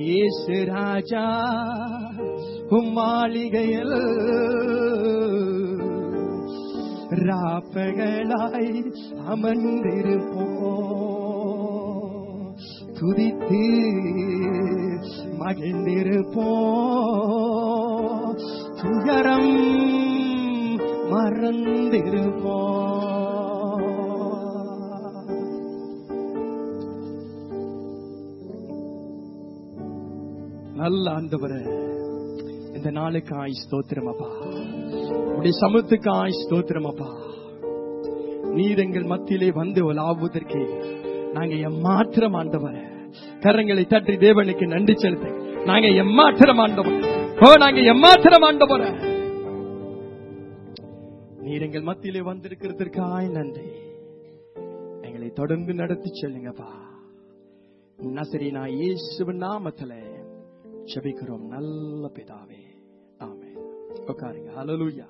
இயேசு ராஜா மாளிகையில் ராப்பகலாய் அமர்ந்திருப்போம், துதித்து மகிழ்ந்திருப்போம், துயரம் மறந்திருப்போம். நல்ல ஆண்டவரே, இந்த நாளுக்காய் ஸ்தோத்திரம் அப்பா, உடைய சமூகத்துக்காய் ஸ்தோத்திரம் அப்பா. நீர் எங்கள் மத்தியிலே வந்து உலாவுவதற்கு நாங்க எம்மாத்திரம் ஆண்டவரே. கரங்களை தட்டி தேவனுக்கு நன்றி செலுத்த. நாங்க எம்மாத்திரம் ஆண்டவரே, நாங்க எம்மாத்திரம் ஆண்டவரே. நீர் எங்கள் மத்தியிலே வந்திருக்கிறதற்காய் நன்றி. எங்களை தொடர்ந்து நடத்தி செல்லுங்கப்பா. நசரீனா இயேசுவின் நாமத்திலே ஜெபிக்கிறோம் நல்ல பிதாவே, ஆமென். உட்காருங்க. ஹல்லேலூயா,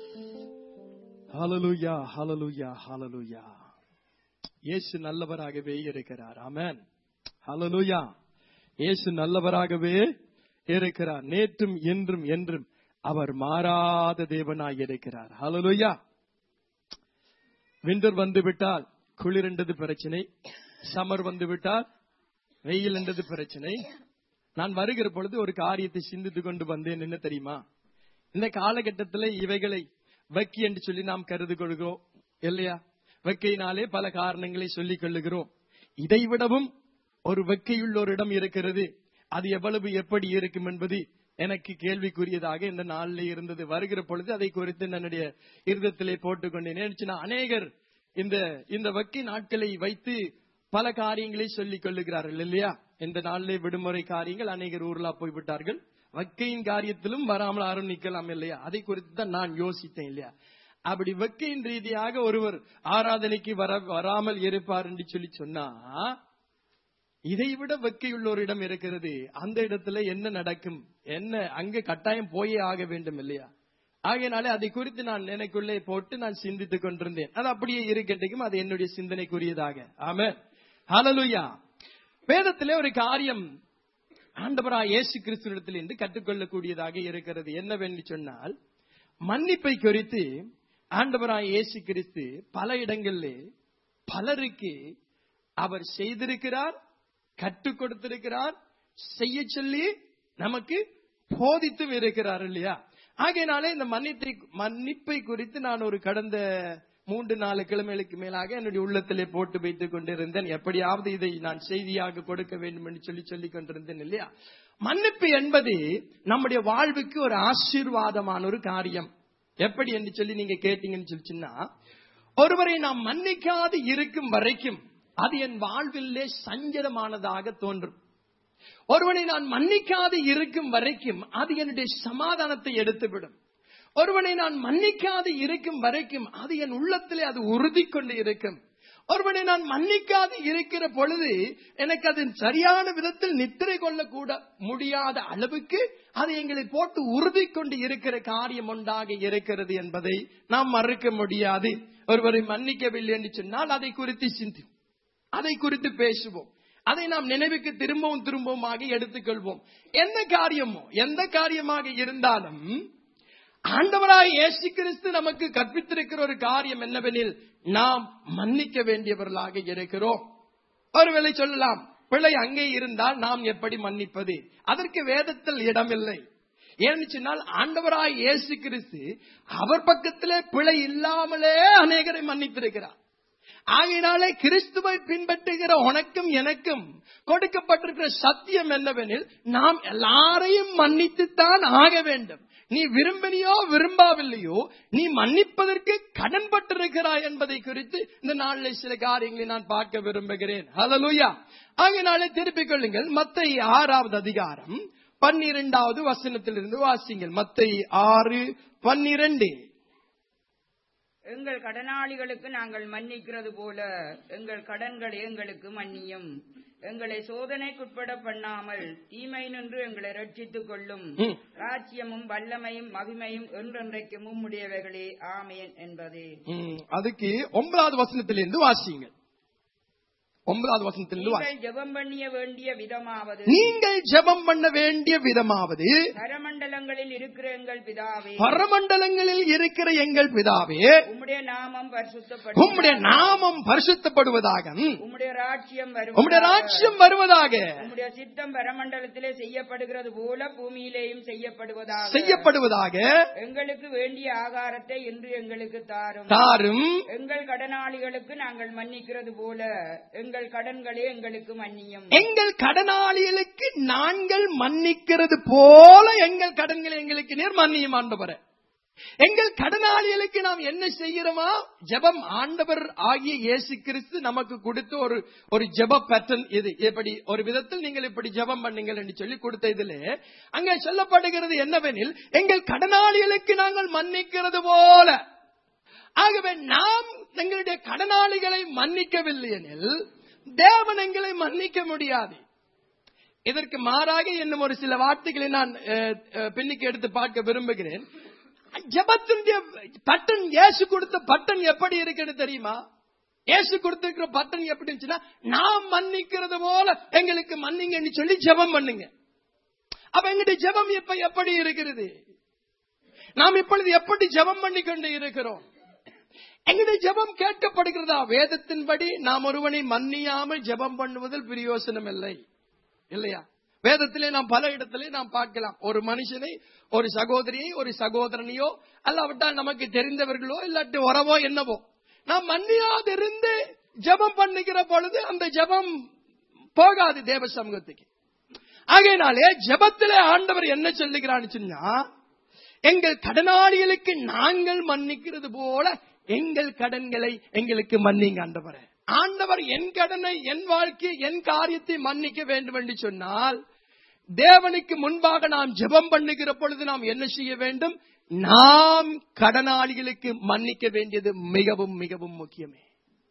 ஹல்லேலூயா, ஹல்லேலூயா, ஹல்லேலூயா. இயேசு நல்லவராகவே இருக்கிறார். ஆமென். ஹல்லேலூயா. இயேசு நல்லவராகவே இருக்கிறார். நேற்றும் என்றும் என்றும் அவர் மாறாத தேவனாய் இருக்கிறார். ஹல்லேலூயா. விண்டர் வந்து விட்டால் குளிர் என்றது பிரச்சனை, சம்மர் வந்து விட்டால் வெயில் என்றது பிரச்சனை. நான் வருகிற பொழுது ஒரு காரியத்தை சிந்தித்துக் கொண்டு வந்தேன். என்ன தெரியுமா? இந்த காலகட்டத்தில் இவைகளை வெக்கி என்று சொல்லி நாம் கருது கொள்கிறோம் இல்லையா? வெக்கையினாலே பல காரணங்களை சொல்லிக் கொள்ளுகிறோம். இதைவிடவும் ஒரு வெக்கையுள்ள ஒரு இடம் இருக்கிறது. அது எவ்வளவு எப்படி இருக்கும் என்பது எனக்கு கேள்விக்குரியதாக இந்த நாளில் இருந்தது. வருகிற பொழுது அதை குறித்து என்னுடைய இருதயத்திலே போட்டுக்கொண்டேன். அநேகர் இந்த வெக்கை நாட்களை வைத்து பல காரியங்களை சொல்லிக் கொள்ளுகிறார்கள் இல்லையா? இந்த நாளிலே விடுமுறை காரியங்கள் அநேகர் ஊர்லா போய்விட்டார்கள். வெக்கையின் காரியத்திலும் வராமல் யாரும் நிக்கலாம் இல்லையா? அதை குறித்து தான் நான் யோசித்தேன் இல்லையா? அப்படி வெக்கையின் ரீதியாக ஒருவர் ஆராதனைக்கு வராமல் இருப்பார் என்று சொல்லி சொன்னா, இதைவிட வெக்கையுள்ள ஒரு இடம் இருக்கிறது. அந்த இடத்துல என்ன நடக்கும்? என்ன அங்க கட்டாயம் போயே ஆக வேண்டும் இல்லையா? ஆகையினாலே அதை குறித்து நான் எனக்குள்ளே போட்டு நான் சிந்தித்துக் கொண்டிருந்தேன். அது அப்படியே இருக்கட்டும், அது என்னுடைய சிந்தனைக்குரியதாக. ஆமென். ஹல்லேலூயா. வேதத்திலே ஒரு காரியம் ஆண்டவராய் இயேசு கிறிஸ்துவிடத்தில் இருந்து கற்றுக்கொள்ளக்கூடியதாக இருக்கிறது. என்னவென்று சொன்னால், மன்னிப்பை குறித்து ஆண்டவராய் இயேசு கிறிஸ்து பல இடங்களிலே பலருக்கு அவர் செய்திருக்கிறார், கற்றுக் கொடுத்திருக்கிறார், செய்ய சொல்லி நமக்கு போதித்தும் இருக்கிறார் இல்லையா? ஆகையினாலே இந்த மன்னிப்பை குறித்து நான் ஒரு கடந்த 3-4 கிழமைகளுக்கு மேலாக என்னுடைய உள்ளத்திலே போட்டு வைத்துக் கொண்டிருந்தேன். எப்படியாவது இதை நான் செய்தியாக கொடுக்க வேண்டும் என்று சொல்லிக் கொண்டிருந்தேன் இல்லையா? மன்னிப்பு என்பது நம்முடைய வாழ்வுக்கு ஒரு ஆசீர்வாதமான ஒரு காரியம். எப்படி என்று சொல்லி நீங்க கேட்டீங்கன்னு சொல்லிச்சுன்னா, ஒருவரை நாம் மன்னிக்காது இருக்கும் வரைக்கும் அது என் வாழ்விலே சஞ்சலமானதாக தோன்றும். ஒருவனை நான் மன்னிக்காது இருக்கும் வரைக்கும் அது என்னுடைய சமாதானத்தை எடுத்துவிடும். ஒருவனை நான் மன்னிக்காது இருக்கும் வரைக்கும் அது என் உள்ளத்திலே அது உறுதி கொண்டு இருக்கும். ஒருவனை நான் மன்னிக்காது இருக்கிற பொழுது எனக்கு அது சரியான விதத்தில் நித்திரை கொள்ளக்கூட முடியாத அளவுக்கு அது எங்களை போட்டு உறுதி கொண்டு இருக்கிற காரியம் ஒன்றாக இருக்கிறது என்பதை நாம் மறுக்க முடியாது. ஒருவரை மன்னிக்கவில்லை என்று சொன்னால் அதை குறித்து சிந்தி, அதை குறித்து பேசுவோம், அதை நாம் நினைவுக்கு திரும்பவும் எடுத்துக்கொள்வோம். எந்த காரியமாக இருந்தாலும் ஆண்டவராய் இயேசு கிறிஸ்து நமக்கு கற்பித்திருக்கிற ஒரு காரியம் என்னவெனில், நாம் மன்னிக்க வேண்டியவர்களாக இருக்கிறோம். ஒருவேளை சொல்லலாம், பிழை அங்கே இருந்தால் நாம் எப்படி மன்னிப்பது? அதற்கு வேதத்தில் இடமில்லை. ஏன்னு சொன்னால், ஆண்டவராய் இயேசு கிறிஸ்து அவர் பக்கத்திலே பிழை இல்லாமலே அநேகரை மன்னித்திருக்கிறார். ஆகையினாலே கிறிஸ்துவை பின்பற்றுகிற உனக்கும் எனக்கும் கொடுக்கப்பட்டிருக்கிற சத்தியம் என்னவெனில், நாம் எல்லாரையும் மன்னித்துத்தான் ஆக வேண்டும். நீ விரும்பினியோ விரும்பாவில்லையோ நீ மன்னிப்பதற்கு கடன்பட்டிருக்கிறாய் என்பதை குறித்து இந்த நாளில் சில காரியங்களை நான் பார்க்க விரும்புகிறேன். ஹல்லேலூயா. ஆகையினாலே திருப்பிக் கொள்ளுங்கள், மத்தேயு 6வது அதிகாரம் 12வது வசனத்திலிருந்து வாசிங்கள். மத்தேயு 6:12. எங்கள் கடனாளிகளுக்கு நாங்கள் மன்னிக்கிறது போல எங்கள் கடன்களை எங்களுக்கு மன்னியும். எங்களை சோதனைக்குட்பட பண்ணாமல் தீமை நின்று எங்களை ரட்சித்துக் கொள்ளும். ராஜ்யமும் வல்லமையும் மகிமையும் என்றென்றைக்கும் உம்முடையவைகளே, ஆமென் என்பதே. அதுக்கு 9வது வசனத்திலிருந்து வாசியுங்கள். 9வது வசனத்திலிருந்து நீங்கள் ஜெபம் பண்ணிய வேண்டிய விதமாவது நீங்கள் ஜெபம் பண்ண வேண்டிய விதமாவது பரமண்டலங்களில் இருக்கிற எங்கள் பிதாவே, பரமண்டலங்களில் இருக்கிற எங்கள் பிதாவே, உம்முடைய நாமம் உம்முடைய நாமம் பரிசுத்தப்படுவதாக, உம்முடைய ராஜ்யம் உம்முடைய ராஜ்யம் வருவதாக, உம்முடைய சித்தம் பரமண்டலத்திலே செய்யப்படுகிறது போல பூமியிலேயும் செய்யப்படுவதாக, எங்களுக்கு வேண்டிய ஆகாரத்தை இன்று எங்களுக்கு தாரும். எங்கள் கடனாளிகளுக்கு நாங்கள் மன்னிக்கிறது போல எங்கள் கடன்களே எங்களுக்கு மன்னியும். எங்கள் கடனாளிகளுக்கு நாங்கள் மன்னிக்கிறது போல எங்கள் கடன்களை எங்களுக்கு நீர் மன்னியும் ஆண்டவரே. எங்கள் கடனாளிகளுக்கு நாம் என்ன செய்கிறோமா? ஜெபம். ஆண்டவர் ஆகிய இயேசு கிறிஸ்து நமக்கு கொடுத்த ஒரு ஜெப பேட்டர்ன் இது. எப்படி ஒரு விதத்தில் நீங்கள் இப்படி ஜெபம் பண்ணுங்கள் என்று சொல்லி கொடுத்த இதில் அங்கே சொல்லப்படுகிறது என்னவெனில், எங்கள் கடனாளிகளுக்கு நாங்கள் மன்னிக்கிறது போல. ஆகவே நாம் எங்களுடைய கடனாளிகளை மன்னிக்கவில்லை எனில் தேவன் எங்களை மன்னிக்க முடியாது. இதற்கு மாறாக இன்னும் ஒரு சில வார்த்தைகளை நான் பின்னுக்கு எடுத்து பார்க்க விரும்புகிறேன். ஜெபத்தினுடைய பட்டன், இயேசு கொடுத்த பட்டன் எப்படி இருக்கிறது தெரியுமா? இயேசு கொடுத்திருக்கிற பட்டன் எப்படி இருந்துச்சுன்னா, நாம் மன்னிக்கிறது போல எங்களுக்கு மன்னிங்கன்னு சொல்லி ஜெபம் பண்ணுங்க. அப்ப எங்களுடைய ஜெபம் இப்ப எப்படி இருக்கிறது? நாம் இப்பொழுது எப்படி ஜெபம் பண்ணி கொண்டு இருக்கிறோம்? எங்களுடைய ஜெபம் கேட்கப்படுகிறதா? வேதத்தின்படி நாம் ஒருவனை மன்னியாமல் ஜெபம் பண்ணுவதில் பிரயோசனம் இல்லை, இல்லையா? வேதத்திலே நாம் பல இடத்திலே நாம் பார்க்கலாம். ஒரு மனுஷனை, ஒரு சகோதரியை, ஒரு சகோதரனையோ அல்லாவிட்டால் நமக்கு தெரிந்தவர்களோ இல்லாட்டி உறவோ என்னவோ நாம் மன்னியாதிருந்து ஜெபம் பண்ணுகிற பொழுது அந்த ஜெபம் போகாது தேவ சமூகத்துக்கு. ஆகையினாலே ஜெபத்திலே ஆண்டவர் என்ன சொல்லுகிறான்னு சொன்னா, எங்கள் கடனாளிகளுக்கு நாங்கள் மன்னிக்கிறது போல எங்கள் கடன்களை எங்களுக்கு மன்னிங்க ஆண்டவரே. ஆண்டவர் என் கடனை, என் வாழ்க்கை, என் காரியத்தை மன்னிக்க வேண்டும் என்று சொன்னால் தேவனுக்கு முன்பாக நாம் ஜெபம் பண்ணுகிற பொழுது நாம் என்ன செய்ய வேண்டும்? நாம் கடனாளிகளுக்கு மன்னிக்க வேண்டியது மிகவும் மிகவும் முக்கியமே.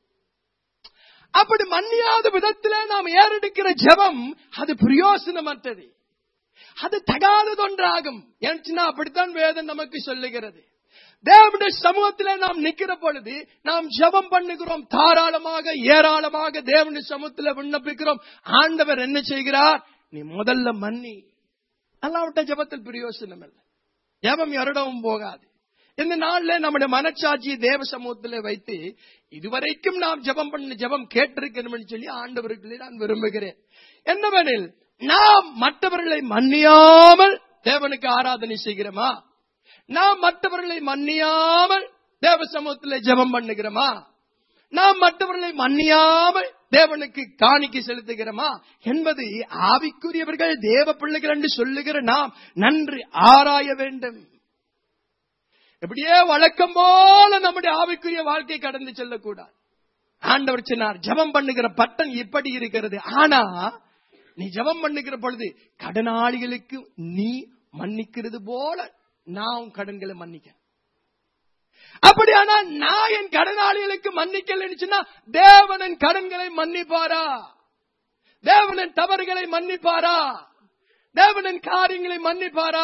அப்படி மன்னியாத விதத்தில் நாம் ஏறெடுக்கிற ஜெபம் அது பிரயோசனமற்றது, அது தகாததொன்றாகும். ஏன்னா அப்படித்தான் வேதம் நமக்கு சொல்லுகிறது. தேவனுடைய சமூகத்திலே நாம் நிற்கிற பொழுது நாம் ஜெபம் பண்ணுகிறோம், தாராளமாக ஏராளமாக தேவனுடைய சமூகத்தில் விண்ணப்பிக்கிறோம். ஆண்டவர் என்ன செய்கிறார்? நீ முதல்ல மன்னி. அல்லாவிட்ட ஜெபத்தில் பிரயோசனம் இல்லை, ஜெபம் யாரிடமும் போகாது. இந்த நாள்ல நம்முடைய மனச்சாட்சியை தேவ சமூகத்தில் வைத்து இதுவரைக்கும் நாம் ஜெபம் கேட்டிருக்கணும் சொல்லி ஆண்டவர்களை நான் விரும்புகிறேன். என்னவெனில், நாம் மற்றவர்களை மன்னியாமல் தேவனுக்கு ஆராதனை செய்கிறோமா? நாம் மற்றவர்களை மன்னியாமல் தேவ சமூகத்தில் ஜெபம் பண்ணுகிறோமா? நாம் மற்றவர்களை மன்னியாமல் தேவனுக்கு காணிக்கை செலுத்துகிறோமா என்பது ஆவிக்குரியவர்கள், தேவ பிள்ளைகள் என்று சொல்லுகிற நாம் நன்றி ஆராய வேண்டும். எப்படியே வழக்கம் போல நம்முடைய ஆவிக்குரிய வாழ்க்கை கடந்து செல்லக்கூடாது. ஆண்டவர் சொன்னார், ஜெபம் பண்ணுகிற பட்டன் இப்படி இருக்கிறது. ஆனா நீ ஜெபம் பண்ணுகிற பொழுது கடனாளிகளுக்கு நீ மன்னிக்கிறது போல நான் கடன்களை மன்னிக்க. அப்படியானா நான் என் கடனாளிகளுக்கு மன்னிக்கலன்னு தேவனின் கடன்களை மன்னிப்பாரா? தேவனின் தவறுகளை மன்னிப்பாரா? தேவனின் காரியங்களை மன்னிப்பாரா?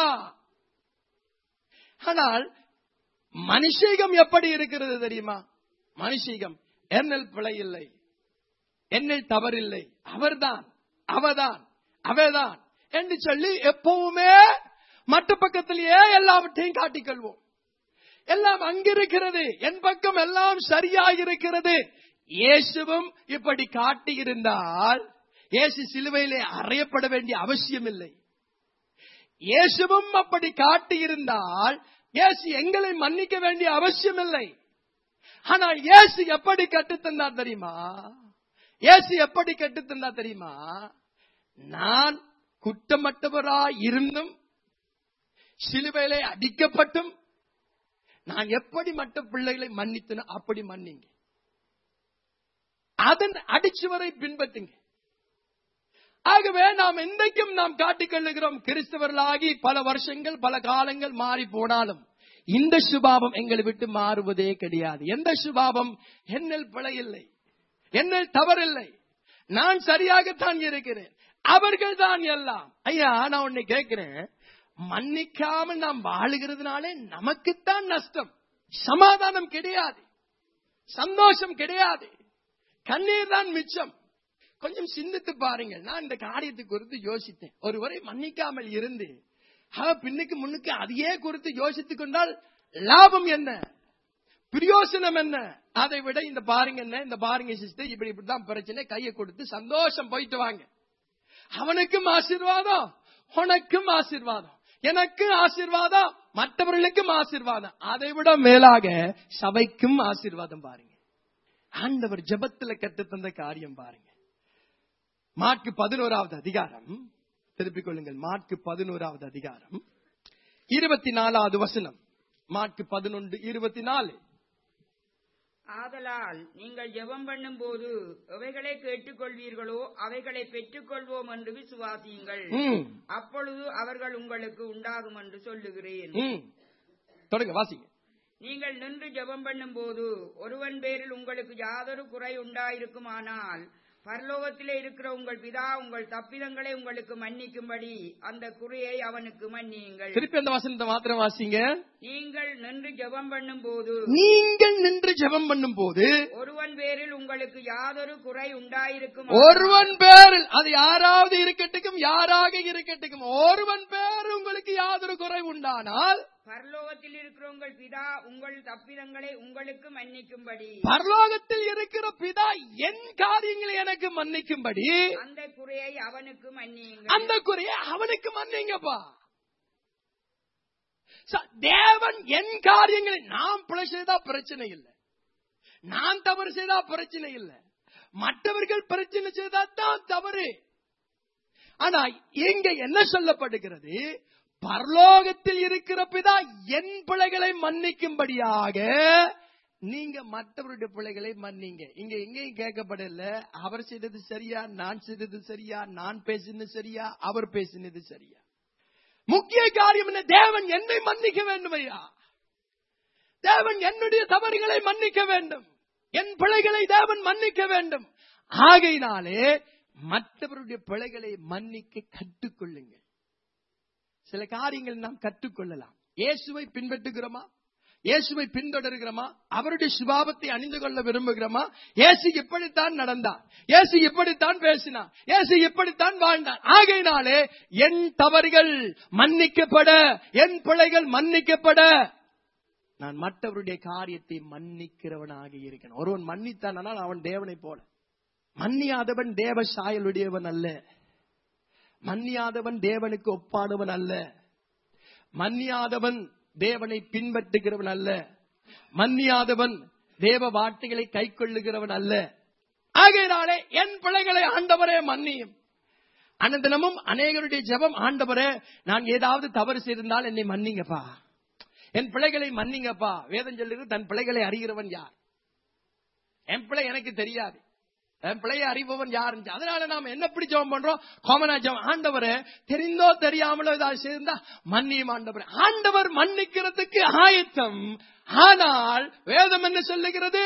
ஆனால் மனுஷீகம் எப்படி இருக்கிறது தெரியுமா? மனுஷீகம், என்னில் பிழை இல்லை, என்னில் தவறில்லை, அவர்தான், அவதான், அவைதான் என்று சொல்லி எப்பவுமே மற்ற பக்கத்திலேயே எல்லாவற்றையும் காட்டிக்கொள்வோம். எல்லாம் அங்கிருக்கிறது, என் பக்கம் எல்லாம் சரியாயிருக்கிறது. இயேசுவும் இப்படி காட்டியிருந்தால் இயேசு சிலுவையிலே அறையப்பட வேண்டிய அவசியம் இல்லை. இயேசுவும் அப்படி காட்டியிருந்தால் இயேசு எங்களை மன்னிக்க வேண்டிய அவசியம் இல்லை. ஆனால் இயேசு எப்படி கற்றுத்தந்தார் தெரியுமா? இயேசு எப்படி கற்றுத்தந்தார் தெரியுமா? நான் குற்றமற்றவராய் இருந்தும் சிலுவையிலே அடிக்கப்பட்டும் நான் எப்படி மற்ற பிள்ளைகளை மன்னித்தனோ அப்படி மன்னிங்க. அதன் அடிச்சுவரை பின்பற்றுங்க. ஆகவே நாம் இன்றைக்கும் நாம் காட்டிக்கொள்ளுகிறோம் கிறிஸ்தவர்களாகி பல வருஷங்கள் பல காலங்கள் மாறி போனாலும் இந்த சுபாவம் எங்களை விட்டு மாறுவதே கிடையாது. எந்த சுபாவம்? என்னில் பிழை இல்லை, என்னில் தவறில்லை, நான் சரியாகத்தான் இருக்கிறேன், அவர்கள் தான் எல்லாம். ஐயா, நான் உன்னை கேட்கிறேன், மன்னிக்காமல் நாம் வாழுகிறதுனாலே நமக்குத்தான் நஷ்டம். சமாதானம் கிடையாது, சந்தோஷம் கிடையாது, கண்ணீர் தான் மிச்சம். கொஞ்சம் சிந்தித்து பாருங்கள். நான் இந்த காரியத்தை குறித்து யோசித்தேன். ஒருவரை மன்னிக்காமல் இருந்து பின்னுக்கு முன்னுக்கு அதையே குறித்து யோசித்துக் கொண்டால் லாபம் என்ன, பிரயோசனம் என்ன? அதை விட இந்த பாருங்க என்ன, இந்த பாருங்க சிஸ்டர், இப்படிதான் பிரச்சனை, கையை கொடுத்து சந்தோஷம் போயிட்டு வாங்க. அவனுக்கும் ஆசீர்வாதம், உனக்கும் ஆசீர்வாதம், எனக்கு ஆசீர்வாதம், மற்றவர்களுக்கும் ஆசீர்வாதம். அதை விட மேலாக சபைக்கும் ஆசீர்வாதம். பாருங்க, ஆண்டவர் ஜெபத்துல கற்று தந்த காரியம் பாருங்க. மாற்கு 11வது அதிகாரம், திருப்பிக் கொள்ளுங்கள். மாற்கு 11வது அதிகாரம் 24வது வசனம். மாற்கு 11:24. ஆதலால் நீங்கள் ஜெபம் பண்ணும் போது எவைகளை கேட்டுக்கொள்வீர்களோ அவைகளை பெற்றுக் கொள்வோம் என்று விசுவாசியுங்கள். அப்பொழுது அவர்கள் உங்களுக்கு உண்டாகும் என்று சொல்லுகிறேன். தொடங்க, வாசிங்க. நீங்கள் நின்று ஜெபம் பண்ணும் போது ஒருவன் பேரில் உங்களுக்கு யாதொரு குறை உண்டாயிருக்குமானால் பரலோகத்திலே இருக்கிற உங்கள் பிதா உங்கள் தப்பிதங்களை உங்களுக்கு மன்னிக்கும்படி அந்த குறையை அவனுக்கு மன்னியுங்கள். திருப்பி அந்த வசனத்தை மாத்திரம் வாசிங்க. நீங்கள் நின்று ஜெபம் பண்ணும் போது, நீங்கள் நின்று ஜெபம் பண்ணும் போது ஒருவன் பேரில் உங்களுக்கு யாதொரு குறை உண்டாயிருக்கும், ஒருவன் பேரில், அது யாராவது இருக்கட்டும், யாராக இருக்கட்டும், ஒருவன் பேர் உங்களுக்கு யாதொரு குறை உண்டானால் பரலோகத்தில் இருக்கிற உங்கள் பிதா உங்கள் தப்பிதங்களை உங்களுக்கு மன்னிக்கும்படி, பரலோகத்தில் இருக்கிற பிதா என் காரியங்களை எனக்கு மன்னிக்கும்படி அந்த குறையை அவனுக்கு மன்னியுங்கள். அந்த குறையை அவனுக்கு மன்னிங்கப்பா. தேவன் என் காரியங்களை, நான் பிழை செய்தா பிரச்சனை இல்லை, நான் தவறு செய்தா பிரச்சனை இல்லை, மற்றவர்கள் பிரச்சனை செய்தா தான் தவறு. ஆனா இங்க என்ன சொல்லப்படுகிறது? பரலோகத்தில் இருக்கிற பிதா என் பிழைகளை மன்னிக்கும்படியாக நீங்க மற்றவருடைய பிழைகளை மன்னிங்க. இங்க எங்கேயும் கேட்கப்படல அவர் செய்தது சரியா, நான் செய்தது சரியா, நான் பேசினது சரியா, அவர் பேசினது சரியா. முக்கிய காரியம் என்ன? தேவன் என்னை மன்னிக்க வேண்டும் ஐயா. தேவன் என்னுடைய தவறுகளை மன்னிக்க வேண்டும், என் பிழைகளை தேவன் மன்னிக்க வேண்டும். ஆகையினாலே மற்றவருடைய பிழைகளை மன்னிக்க கற்றுக்கொள்ளுங்கள். சில காரியங்கள் நாம் கற்றுக்கொள்ளலாம். இயேசுவை பின்பற்றுகிறோமா? இயேசுவை பின்தொடர்கிறோமா? அவருடைய சுபாவத்தை அணிந்து கொள்ள விரும்புகிறோமா? இயேசு இப்படித்தான் நடந்தார், இயேசு இப்படித்தான் பேசினார், இயேசு இப்படித்தான் வாழ்ந்தார். ஆகையினாலே என் தவறுகள் மன்னிக்கப்பட, என் பிழைகள் மன்னிக்கப்பட நான் மற்றவருடைய காரியத்தை மன்னிக்கிறவனாக இருக்கணும். ஒருவன் மன்னித்தான் அவன் தேவனை போல. மன்னியாதவன் தேவ சாயலுடையவன் அல்ல, மன்னியாதவன் தேவனுக்கு ஒப்பானவன் அல்ல, மன்னியாதவன் தேவனை பின்பற்றுகிறவன் அல்ல, மன்னியாதவன் தேவ வார்த்தைகளை கை கொள்ளுகிறவன் அல்ல. ஆகையினாலே என் பிள்ளைகளை ஆண்டவரே மன்னியும். அனுதினமும் அநேகருடைய ஜெபம், ஆண்டவரே நான் ஏதாவது தவறு செய்திருந்தால் என்னை மன்னிங்கப்பா, என் பிள்ளைகளை மன்னிங்கப்பா. வேதம் சொல்லுகிறது தன் பிள்ளைகளை அறிகிறவன் யார்? என் பிள்ளை எனக்கு தெரியாது, என் பிள்ளையை அறிபவன் யாரு? அதனால நாம என்ன எப்படி ஜெபம் பண்றோம்? காமனா ஜெபம். ஆண்டவரே தெரிந்தோ தெரியாமலோ ஏதாவது செய்திருந்தா மன்னியும் ஆண்டவரே. ஆண்டவர் மன்னிக்கிறதுக்கு ஆயத்தம். ஆனால் வேதம் என்ன சொல்லுகிறது?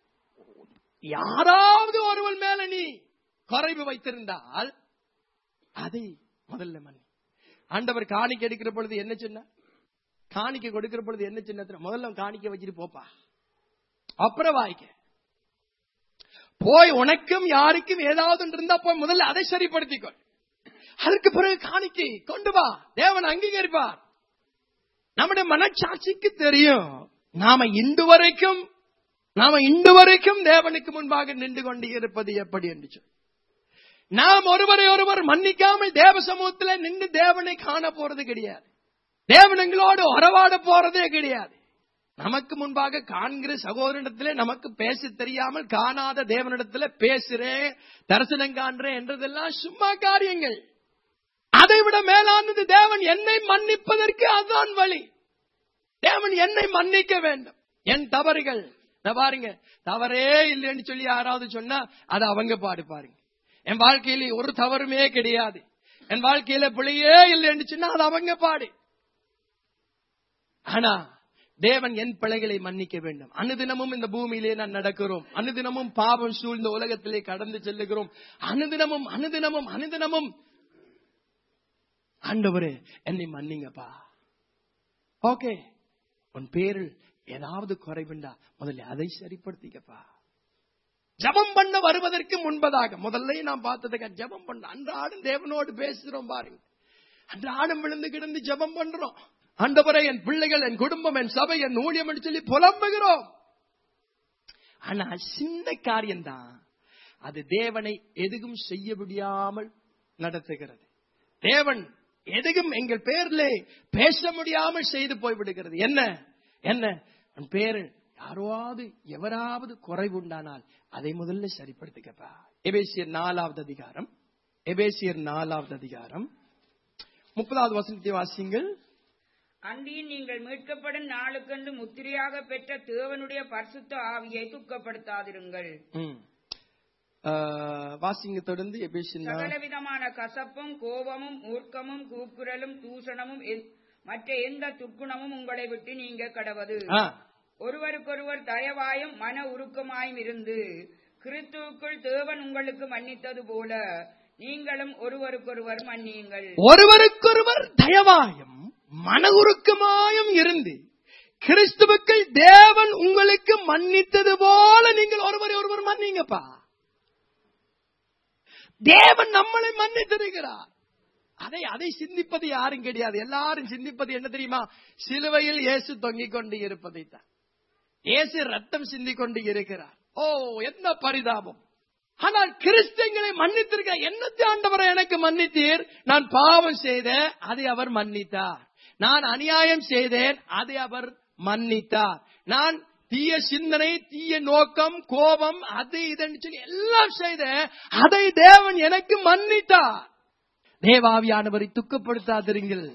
யாராவது ஒருவன் மேல நீ குறைவு வைத்திருந்தால் அதை முதல்ல மன்னி. ஆண்டவர் காணிக்கை எடுக்கிற பொழுது என்ன சொன்ன? காணிக்கை கொடுக்கிற பொழுது என்ன சின்ன? முதல்ல காணிக்கை வச்சுட்டு போப்பா, அப்புறம் வாய்க்க போய். உனக்கும் யாருக்கும் ஏதாவது இருந்தா போய் முதல்ல அதை சரிப்படுத்திக்கொள். அதற்கு பிறகு காணிக்கை கொண்டு வா, தேவன் அங்கீகரிப்பார். நம்முடைய மனச்சாட்சிக்கு தெரியும் நாம இன்று வரைக்கும் தேவனுக்கு முன்பாக நின்று கொண்டு இருப்பது எப்படி என்று சொல்லி. நாம் ஒருவரை ஒருவர் மன்னிக்காமல் தேவ சமூகத்தில் நின்று தேவனை காண போறது கிடையாது, தேவன் எங்களோடு உறவாட போறதே கிடையாது. நமக்கு முன்பாக காண்கிற சகோதரனிடத்திலே நமக்கு பேச தெரியாமல் காணாத தேவனிடத்துல பேசுறேன், தரிசனம் காண்றேன் என்றதெல்லாம் சும்மா காரியங்கள். அதைவிட மேலானது தேவன் என்னை மன்னிப்பதற்கு அதுதான் வழி. தேவன் என்னை மன்னிக்க வேண்டும். என் தவறுகள் பாருங்க, தவறே இல்லைன்னு சொல்லி யாராவது சொன்னா அது அவங்க பாடு. பாருங்க, என் வாழ்க்கையில ஒரு தவறுமே கிடையாது, என் வாழ்க்கையில பிழையே இல்லைன்னு சொன்னா அது அவங்க பாடு. ஆனா தேவன் என் பிழைகளை மன்னிக்க வேண்டும். அனுதினமும் இந்த பூமியிலே நான் நடக்கிறோம், அனுதினமும் பாவம் சூழ்ந்த உலகத்திலே கடந்து செல்லுகிறோம். அனுதினமும் ஆண்டவரே என்னை மன்னிங்கப்பா. ஓகே, உன் பேரில் ஏதாவது குறைவுண்டா முதல்ல அதை சரிப்படுத்திக்கப்பா. ஜெபம் பண்ண வருவதற்கு முன்பதாக முதல்ல நாம் பார்த்ததுக்கு ஜெபம் பண்ண அன்றாடம் தேவனோடு பேசுறோம் பாருங்க. அன்றாடம் விழுந்து கிடந்து ஜெபம் பண்றோம். ஆண்டவரே, என் பிள்ளைகள், என் குடும்பம், என் சபை, என் ஊழியம் என்று சொல்லி புலம்புகிறோம். ஆனா சின்ன காரியம்தான் அது தேவனை எதுவும் செய்ய முடியாமல் நடத்துகிறது. தேவன் எதுவும் எங்கள் பேர்ல பேச முடியாமல் செய்து போய்விடுகிறது. என்ன என்ன உன் பேரு யாராவது எவராவது குறைவு உண்டானால் அதை முதல்ல சரிப்படுத்திக்கப்பா. எபேசியர் 4வது அதிகாரம் 30வது வசனத்தை வாசிங்கள். அன்றியும் நீங்கள் மீட்கப்படும் நாளுக்கென்று முத்திரையாக பெற்ற தேவனுடைய பரிசுத்த ஆவியை துக்கப்படுத்தாதிருங்கள். வாசிங்க தொடர்ந்து. எபேசியர் சகலவிதமான கசப்பும் கோபமும் மூர்க்கமும் கூக்குரலும் தூஷணமும் மற்ற எந்த துர்க்குணமும் உங்களை விட்டு நீங்க கடவது. ஒருவருக்கொருவர் தயவாயும் மன உருக்கமாயும் இருந்து கிறிஸ்துவுக்குள் தேவன் உங்களுக்கு மன்னித்தது போல நீங்களும் ஒருவருக்கொருவர் மன்னியுங்கள். ஒருவருக்கொருவர் தயவாயும் மன உருக்கமாயும் இருந்து கிறிஸ்துவுக்குள் தேவன் உங்களுக்கு மன்னித்தது போல நீங்கள் ஒருவரை ஒருவர் மன்னிங்கப்பா. தேவன் நம்மளை மன்னித்திருக்கிறார். அதை சிந்திப்பது யாரும் கிடையாது. எல்லாரும் சிந்திப்பது என்ன தெரியுமா? சிலுவையில் இயேசு தொங்கிக் கொண்டு இருப்பதைத்தான். இயேசு ரத்தம் சிந்திக் கொண்டு இருக்கிறார். ஓ, என்ன பரிதாபம்! ஆனால் கிறிஸ்தவங்களை மன்னித்திருக்க. என்னத்தை ஆண்டவரை எனக்கு மன்னித்தீர்? நான் பாவம் செய்தேன், அதை அவர் மன்னித்தார். நான் அநியாயம் செய்தேன், அதை அவர் மன்னித்தார். நான் தீய சிந்தனை, தீய நோக்கம், கோபம், அது இதுன்னு சொல்லி எல்லாம் செய்தேன், அதை தேவன் எனக்கு மன்னித்தார். தேவாவியானவரை துக்கப்படுத்தாதிருங்கள்.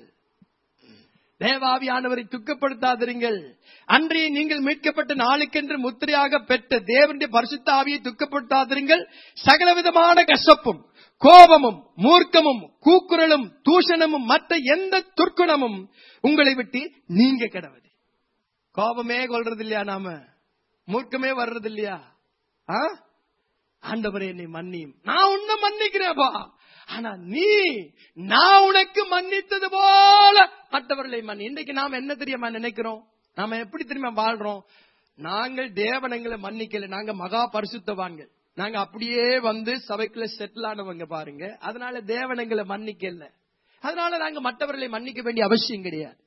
தேவாவியானவரை துக்கப்படுத்தாதிருங்கள். அன்றே நீங்கள் மீட்கப்பட்ட நாளுக்கென்று முத்திரையாக பெற்ற தேவனுடைய பரிசுத்த ஆவியை துக்கப்படுத்தாதிருங்கள். சகலவிதமான கசப்பும் கோபமும் மூர்க்கமும் கூக்குரலும் தூஷணமும் மற்ற எந்த துர்க்குணமும் உங்களை விட்டு நீங்க கிடவது. கோபமே கொள்றது இல்லையா? நாம மூர்க்கமே வர்றது இல்லையா? ஆண்டவரே என்னை மன்னியும். நான் உன்னை மன்னிக்கிறேன்பா. ஆனா நான் உனக்கு மன்னித்தது போல மற்றவர்களை மன்னி. இன்றைக்கு நாம என்ன தெரியுமா நினைக்கிறோம்? நாம எப்படி தெரியுமா வாழ்றோம்? நாங்கள் தேவனங்களை மன்னிக்கல, நாங்க மகா பரிசுத்தவான்கள், நாங்க அப்படியே வந்து சபைக்குள்ள செட்டில் ஆனவங்க பாருங்க. அதனால தேவனங்களை மன்னிக்கல, அதனால நாங்க மற்றவர்களை மன்னிக்க வேண்டிய அவசியம் கிடையாது.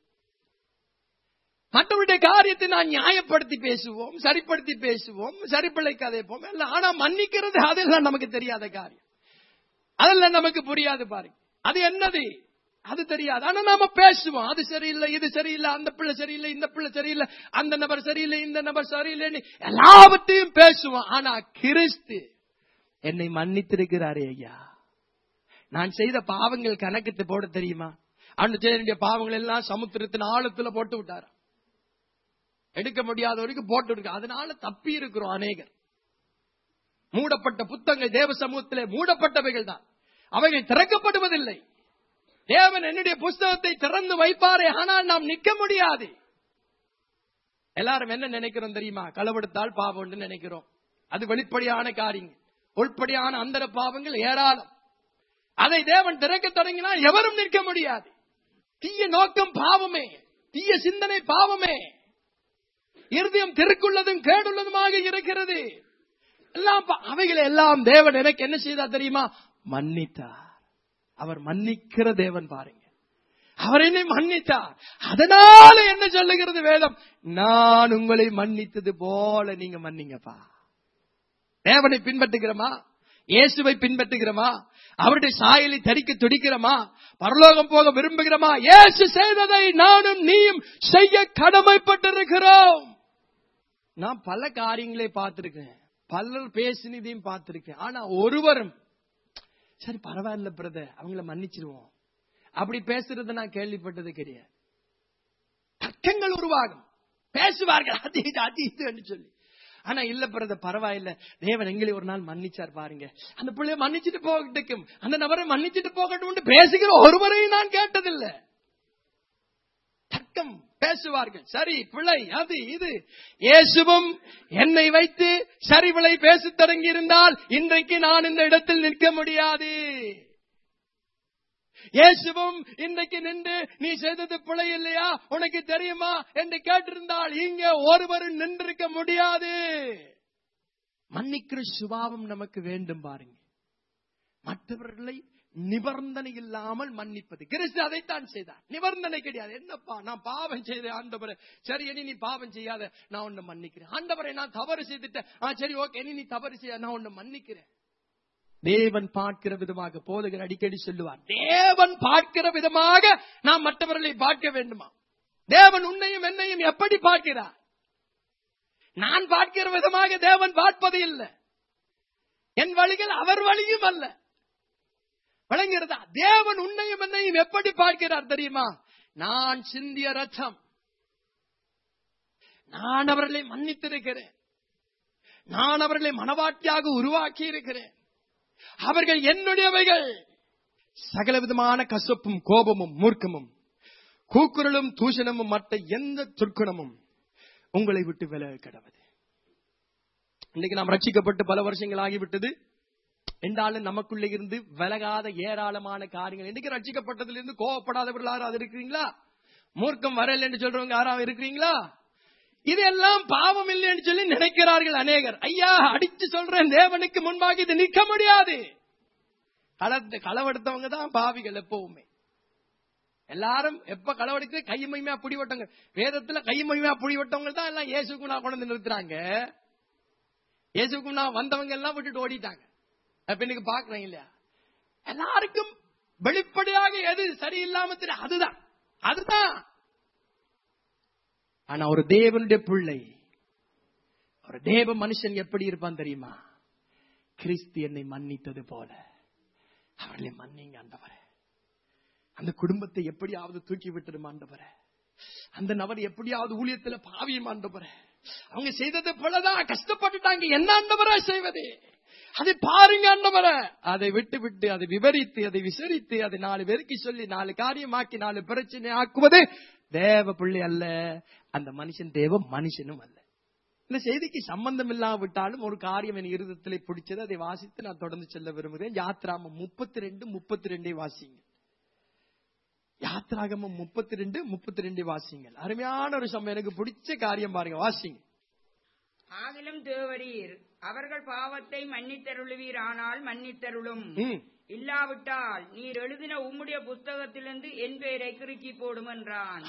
மற்றவருடைய காரியத்தை நான் நியாயப்படுத்தி பேசுவோம், சரிப்படுத்தி பேசுவோம், சரிப்பிள்ளைக்கு அதைப்போம். ஆனா மன்னிக்கிறது அதெல்லாம் நமக்கு தெரியாத காரியம், அதெல்லாம் நமக்கு புரியாது பாருங்க. அது என்னது அது தெரியாது. ஆனா நாம பேசுவோம், அது சரியில்லை, இது சரியில்லை, அந்த பிள்ளை சரியில்லை, இந்த பிள்ளை சரியில்லை, அந்த நபர் சரியில்லை, இந்த நபர் சரியில்லைன்னு எல்லாவற்றையும் பேசுவோம். ஆனா கிறிஸ்து என்னை மன்னித்திருக்கிறாரே ஐயா. நான் செய்த பாவங்கள் கணக்கு போட தெரியுமா? அந்த பாவங்கள் எல்லாம் சமுத்திரத்தின் ஆழத்துல போட்டு விட்டார். எடுக்க முடியாத வரைக்கும் போட்டு விட்டு, அதனால தப்பி இருக்கிறோம் அநேகர். மூடப்பட்ட புத்தகங்கள் தேவ சமூகத்திலே மூடப்பட்டவைகள் தான், அவைகள் திறக்கப்படுவதில்லை. தேவன் என்னுடைய புஸ்தகத்தை திறந்து வைப்பாரே, ஆனால் நாம் நிற்க முடியாது. எல்லாரும் என்ன நினைக்கிறோம் தெரியுமா? களவெடுத்தால் பாவம் நினைக்கிறோம். அது வெளிப்படையான காரியங்கள். உள்படியான அந்த பாவங்கள் ஏராளம். அதை தேவன் திறக்க தொடங்கினால் எவரும் நிற்க முடியாது. தீய நோக்கம் பாவமே, தீய சிந்தனை பாவமே, இருதயம் திருக்குள்ளதும் கேடுள்ளதுமாக இருக்கிறது. எல்லாம் அவைகளை எல்லாம் தேவன் எனக்கு என்ன செய்தார் தெரியுமா? மன்னித்தார். அவர் மன்னிக்கிற தேவன் பாருங்க. அவர் என்னை மன்னித்தார். அதனால என்ன சொல்லுகிறது வேதம்? நான் உங்களை மன்னித்தது போல நீங்க மன்னிங்கப்பா. தேவனை பின்பற்றுகிறோமா? இயேசுவை பின்பற்றுகிறோமா? அவருடைய சாயலை தரிக்க துடிக்கிறோமா? பரலோகம் போக விரும்புகிறோமா? இயேசு செய்ததை நானும் நீயும் செய்ய கடமைப்பட்டிருக்கிறோம். நான் பல காரியங்களை பார்த்திருக்கேன், பலர் பேசினதையும் பார்த்திருக்கேன். ஆனா ஒருவரும் சரி பரவாயில்ல பிரதர், அவங்கள மன்னிச்சிருவோம் அப்படி பேசுறத நான் கேள்விப்பட்டது கிடையாது. தர்க்கங்கள் உருவாகும், பேசுவார்கள் அது இது சொல்லி. ஆனா இல்ல பிரதர் பரவாயில்ல, தேவன் எங்களை ஒரு நாள் மன்னிச்சார் பாருங்க, அந்த பிள்ளைய மன்னிச்சுட்டு போகட்டும், அந்த நபரை மன்னிச்சுட்டு போகட்டும் பேசுகிற ஒருவரையும் நான் கேட்டதில்லை. தர்க்கம் பேசுவார்கள், சரி பிள்ளை அது இது. இயேசுவும் என்னை வைத்து சரி பிள்ளை பேச தொடங்கி இருந்தால் இன்றைக்கு நான் இந்த இடத்தில் நிற்க முடியாது. இயேசுவும் இன்றைக்கு நின்று நீ செய்தது பிழை இல்லையா, உனக்கு தெரியுமா என்று கேட்டிருந்தால் இங்க ஒருவரும் நின்றிருக்க முடியாது. மன்னிக்கிற சுபாவம் நமக்கு வேண்டும் பாருங்க. மற்றவர்களை நிபந்தனை இல்லாமல் மன்னிப்பது. கிறிஸ்து அதைத்தான் செய்தார். நிபந்தனை கிடையாது. என்னப்பா நான் பாவம் செய்தேன் ஆண்டவரே, சரி இனி நீ பாவம் செய்யாத, நான் உன்னை மன்னிக்கிறேன். ஆண்டவரே நான் தவறு செய்துட்டேன், சரி ஓகே இனி நீ தவறு செய்ய, நான் உன்னை மன்னிக்கிறேன். தேவன் பார்க்கிற விதமாக போதகர் அடிக்கடி சொல்லுவார், தேவன் பார்க்கிற விதமாக நாம் மற்றவர்களை பார்க்க வேண்டுமா? தேவன் உன்னையும் என்னையும் எப்படி பார்க்கிறார்? நான் பார்க்கிற விதமாக தேவன் பார்ப்பது இல்லை. என் வழிகள் அவர் வழியும் அல்ல. வழங்குகிறதா? தேவன் உன்னையும் என்னையும் எப்படி பார்க்கிறார் தெரியுமா? நான் சிந்திய ரத்தம், நான் அவர்களை மன்னித்திருக்கிறேன், நான் அவர்களை மனவாட்டியாக உருவாக்கி இருக்கிறேன், அவர்கள் என்னுடையவைகள். சகல விதமான கசப்பும் கோபமும் மூர்க்கமும் கூக்குரலும் தூஷணமும் மற்ற எந்த துர்க்குணமும் உங்களை விட்டு விலக கடவுது. இன்னைக்கு நாம் ரட்சிக்கப்பட்டு பல வருஷங்கள் ஆகிவிட்டது என்றாலும் நமக்குள்ளே இருந்து விலகாத ஏராளமான காரியங்கள். இன்னைக்கு ரட்சிக்கப்பட்டதிலிருந்து கோவப்படாதவர்கள் யாராவது இருக்கிறீங்களா? மூர்க்கம் வரல என்று சொல்றவங்க யாராவது இருக்கிறீங்களா? இதெல்லாம் பாவம் இல்லை என்று சொல்லி நினைக்கிறார்கள் அநேகர். ஐயா அடிச்சு சொல்றேன், தேவனுக்கு முன்பாக இது நிற்க முடியாது. களவெடுத்தவங்க தான் பாவிகள். எப்பவுமே எல்லாரும் எப்ப களவெடுத்து கையமையா புடிவட்டவங்க, வேதத்துல கையமையா புடிவட்டவங்க தான் எல்லாம் இயேசுக்கு நான் கொண்டு நிறுத்துறாங்க. இயேசுக்கு நான் வந்தவங்க எல்லாம் விட்டுட்டு ஓடிட்டாங்க. அப்ப இன்னைக்கு பாக்குறேன் இல்லையா, எல்லாருக்கும் வெளிப்படையாக எது சரியில்லாம தெரியும், அதுதான். ஆனா ஒரு தேவனுடைய பிள்ளை, ஒரு தேவ மனுஷன் எப்படி இருப்பான் தெரியுமா? கிறிஸ்து என்னை மன்னித்தது போல அவர்களை மன்னிங்க ஆண்டவரே. அந்த குடும்பத்தை எப்படியாவது தூக்கி விட்டுடும் ஆண்டவரே. அந்த நபர் எப்படியாவது ஊழியத்துல பாவியும் ஆண்டவரே. அவங்க செய்தது போலதான் கஷ்டப்பட்டுட்டாங்க, என்ன ஆண்டவரா செய்வது? அதை பாருங்க ஆண்டவரே. அதை விட்டு அதை விவரித்து அதை விசாரித்து அதை 4 பேருக்கு சொல்லி 4 காரியமாக்கி 4 பிரச்சனை ஆக்குவது தேவ பிள்ளை அல்ல. அந்த மனுஷன் தேவ மனுஷனும் அல்ல. இந்த செய்திக்கு சம்பந்தம் இல்லாவிட்டாலும் ஒரு காரியம் என் இருதயத்திலே பிடிச்சது, அதை வாசித்து நான் தொடர்ந்து செல்ல விரும்புகிறேன். யாத்ராகமம் 32:32 வாசிங்க. யாத்ராகமம் 32:32 வாசிங்கள். அருமையான ஒரு சமயம், எனக்கு பிடிச்ச காரியம் பாருங்க, வாசிங்க. ஆகிலும் தேவரீர் அவர்கள் பாவத்தை மன்னித்தருளுவீர், ஆனால் மன்னித்தருளும், இல்லாவிட்டால் நீர் எழுதின உம்முடைய புஸ்தகத்திலிருந்து என் பெயரை கிறுக்கி போடும் என்றான்.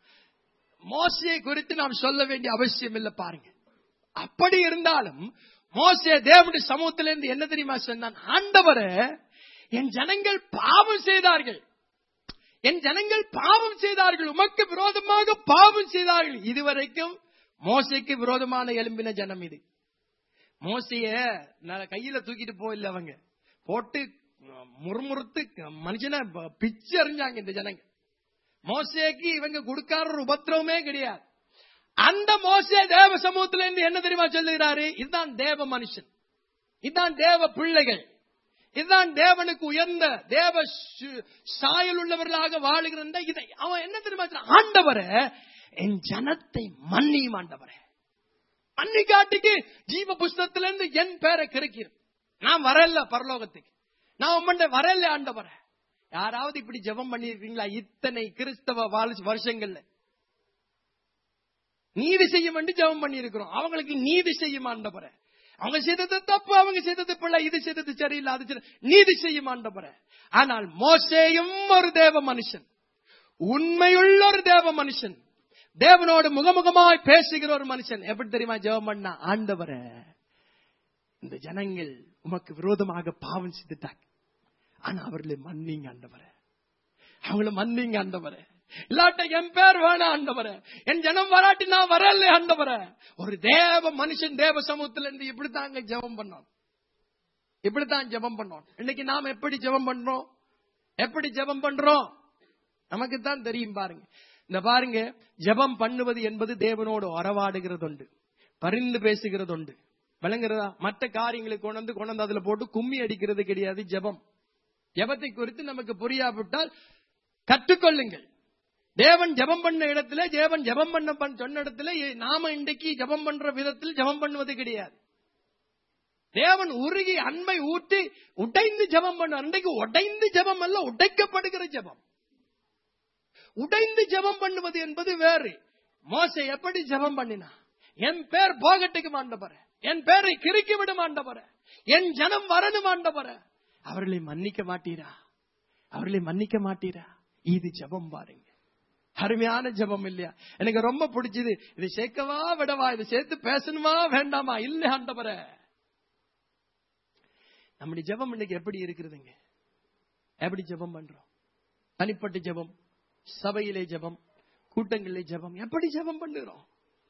மோசே குறித்து நாம் சொல்ல வேண்டிய அவசியம் இல்லை பாருங்க. அப்படி இருந்தாலும் மோசே தேவனுடைய சமூகத்திலிருந்து என்ன தெரியுமா சொன்னான்? ஆண்டவரே, என் ஜனங்கள் பாவம் செய்தார்கள், என் ஜனங்கள் பாவம் செய்தார்கள், உமக்கு விரோதமாக பாவம் செய்தார்கள். இதுவரைக்கும் மோசைக்கு விரோதமான எழும்பின ஜனம் இது. மோசைய கையில தூக்கிட்டு போயில்ல, அவங்க போட்டு முறுமுறுத்து மனுஷனை பிச்சு அறிஞ்சாங்க இந்த ஜனங்க. மோசேக்கு இவங்க கொடுக்கார உபத்திரவமே கிடையாது. அந்த மோசே தேவ சமூகத்தில இருந்து என்ன தெரியுமா சொல்லுகிறாரு? இதுதான் தேவ மனுஷன், இதுதான் தேவ பிள்ளைகள், இதுதான் தேவனுக்கு உயர்ந்த தேவ சாயல் உள்ளவர்களாக வாழுகிற இதை அவன் என்ன தெரியுமா? ஆண்டவரே, என் ஜனத்தை மன்னியும் ஆண்டவரே. மன்னி காட்டிக்கு ஜீவ புஸ்தகத்திலிருந்து என் பேரை கிறுக்கிறேன். நான் வரல பரலோகத்துக்கு, நான் உம்மண்ட வரல ஆண்டவரே. யாராவது இப்படி ஜெபம் பண்ணிருக்கீங்களா? இத்தனை கிறிஸ்தவ வருஷங்கள்ல நீதி செய்யும் என்று ஜெபம் பண்ணி இருக்கிறோம். அவங்களுக்கு நீதி செய்யும் ஆண்டவரே. அவங்க செய்தது தப்பு, அவங்க செய்தது பிள்ளை, இது செய்தது சரியில்லை, அது சரி, நீதி செய்யும் ஆண்டவரே. ஆனால் மோசேயும் ஒரு தேவ மனுஷன், உண்மையுள்ள ஒரு தேவ மனுஷன், தேவனோடு முகமுகமாய் பேசுகிற ஒரு மனுஷன். எப்படி தெரியுமா ஜெபம் பண்ணா? ஆண்டவரே, இந்த ஜனங்கள் உமக்கு விரோதமாக பாவம் செய்துட்டாங்க, ஆனா அவர்களை மன்னிங்க ஆண்டவரே, அவங்களை மன்னிங்க ஆண்டவரே. இல்லாட்ட என் பேர் வேணாம் ஆண்டவரே, என் ஜனம் வராட்டி நான் வரல ஆண்டவரே. ஒரு தேவ மனுஷன் தேவ சமூகத்துல இருந்து இப்படித்தாங்க ஜெபம் பண்ணோம், இப்படித்தான் ஜெபம் பண்ணோம். இன்னைக்கு நாம் எப்படி ஜெபம் பண்றோம்? எப்படி ஜெபம் பண்றோம் நமக்கு தான் தெரியும் பாருங்க. இந்த பாருங்க, ஜெபம் பண்ணுவது என்பது தேவனோடு உறவாடுகிறது உண்டு, பரிந்து பேசுகிறது உண்டு, விளங்குறதா? மற்ற காரியங்களை கொண்டு அதுல போட்டு கும்மி அடிக்கிறது கிடையாது ஜெபம். ஜெபத்தை குறித்து நமக்கு புரியாவிட்டால் கற்றுக்கொள்ளுங்கள். தேவன் ஜெபம் பண்ண இடத்துல, தேவன் ஜெபம் பண்ண சொன்ன இடத்துல நாம இன்றைக்கு ஜெபம் பண்ற விதத்தில் ஜெபம் பண்ணுவது கிடையாது. தேவன் உருகி அன்பை ஊட்டி உடைந்து ஜெபம் பண்ண. இன்றைக்கு உடைந்து ஜெபம் அல்ல, உடைக்கப்படுகிற ஜெபம். உடைந்து ஜெபம் பண்ணுவது என்பது வேறு. மோசே எப்படி ஜெபம் பண்ணினா? என் பேர் போகட்டுக்கு ஆண்டவரே, என் பேரை கிறுக்கி விடும் ஆண்டவரே, என் ஜனம் வரணும் ஆண்டவரே, அவர்களை மன்னிக்க மாட்டீரா, அவர்களை மன்னிக்க மாட்டீரா. இது ஜெபம் பாருங்க, அருமையான ஜெபம் இல்லையா? எனக்கு ரொம்ப பிடிச்சது. இது சேர்க்கவா விடவா, இது சேர்த்து பேசணுமா வேண்டாமா? இல்ல ஆண்டவரே. நம்முடைய ஜெபம் இன்னைக்கு எப்படி இருக்கிறதுங்க? எப்படி ஜெபம் பண்றோம்? தனிப்பட்ட ஜெபம், சபையிலே ஜெபம், கூட்டங்களிலே ஜெபம், எப்படி ஜெபம் பண்ணுகிறோம்?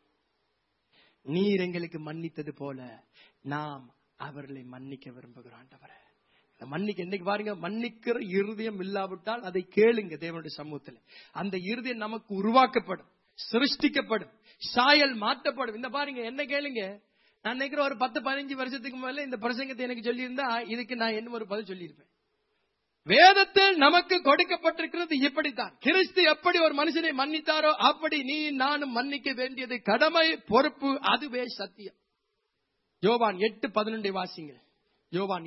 நீர் எங்களுக்கு மன்னித்தது போல நாம் அவர்களை மன்னிக்க விரும்புகிறோம் ஆண்டவரே. மன்னிக்க இன்னைக்கு பாருங்க, மன்னிக்கிற இருதயம் இல்லாவிட்டால் அதை கேளுங்க தேவனுடைய சமூகத்தில். அந்த இருதயம் நமக்கு உருவாக்கப்படும், சிருஷ்டிக்கப்படும், சாயல் மாற்றப்படும். இந்த பாருங்க, என்ன கேளுங்க. நான் நினைக்கிறேன் ஒரு 10-15 வருஷத்துக்கு மேல இந்த பிரசங்கத்தை எனக்கு சொல்லியிருந்தா இதுக்கு நான் என்ன ஒரு பதில் சொல்லியிருப்பேன். வேதத்தில் நமக்கு கொடுக்கப்பட்டிருக்கிறது இப்படித்தான். கிறிஸ்து எப்படி ஒரு மனுஷனை மன்னித்தாரோ அப்படி நீ நானும் மன்னிக்க வேண்டியது கடமை, பொறுப்பு, அதுவே சத்தியம். யோவான் 8:11 வாசிங்க. யோவான்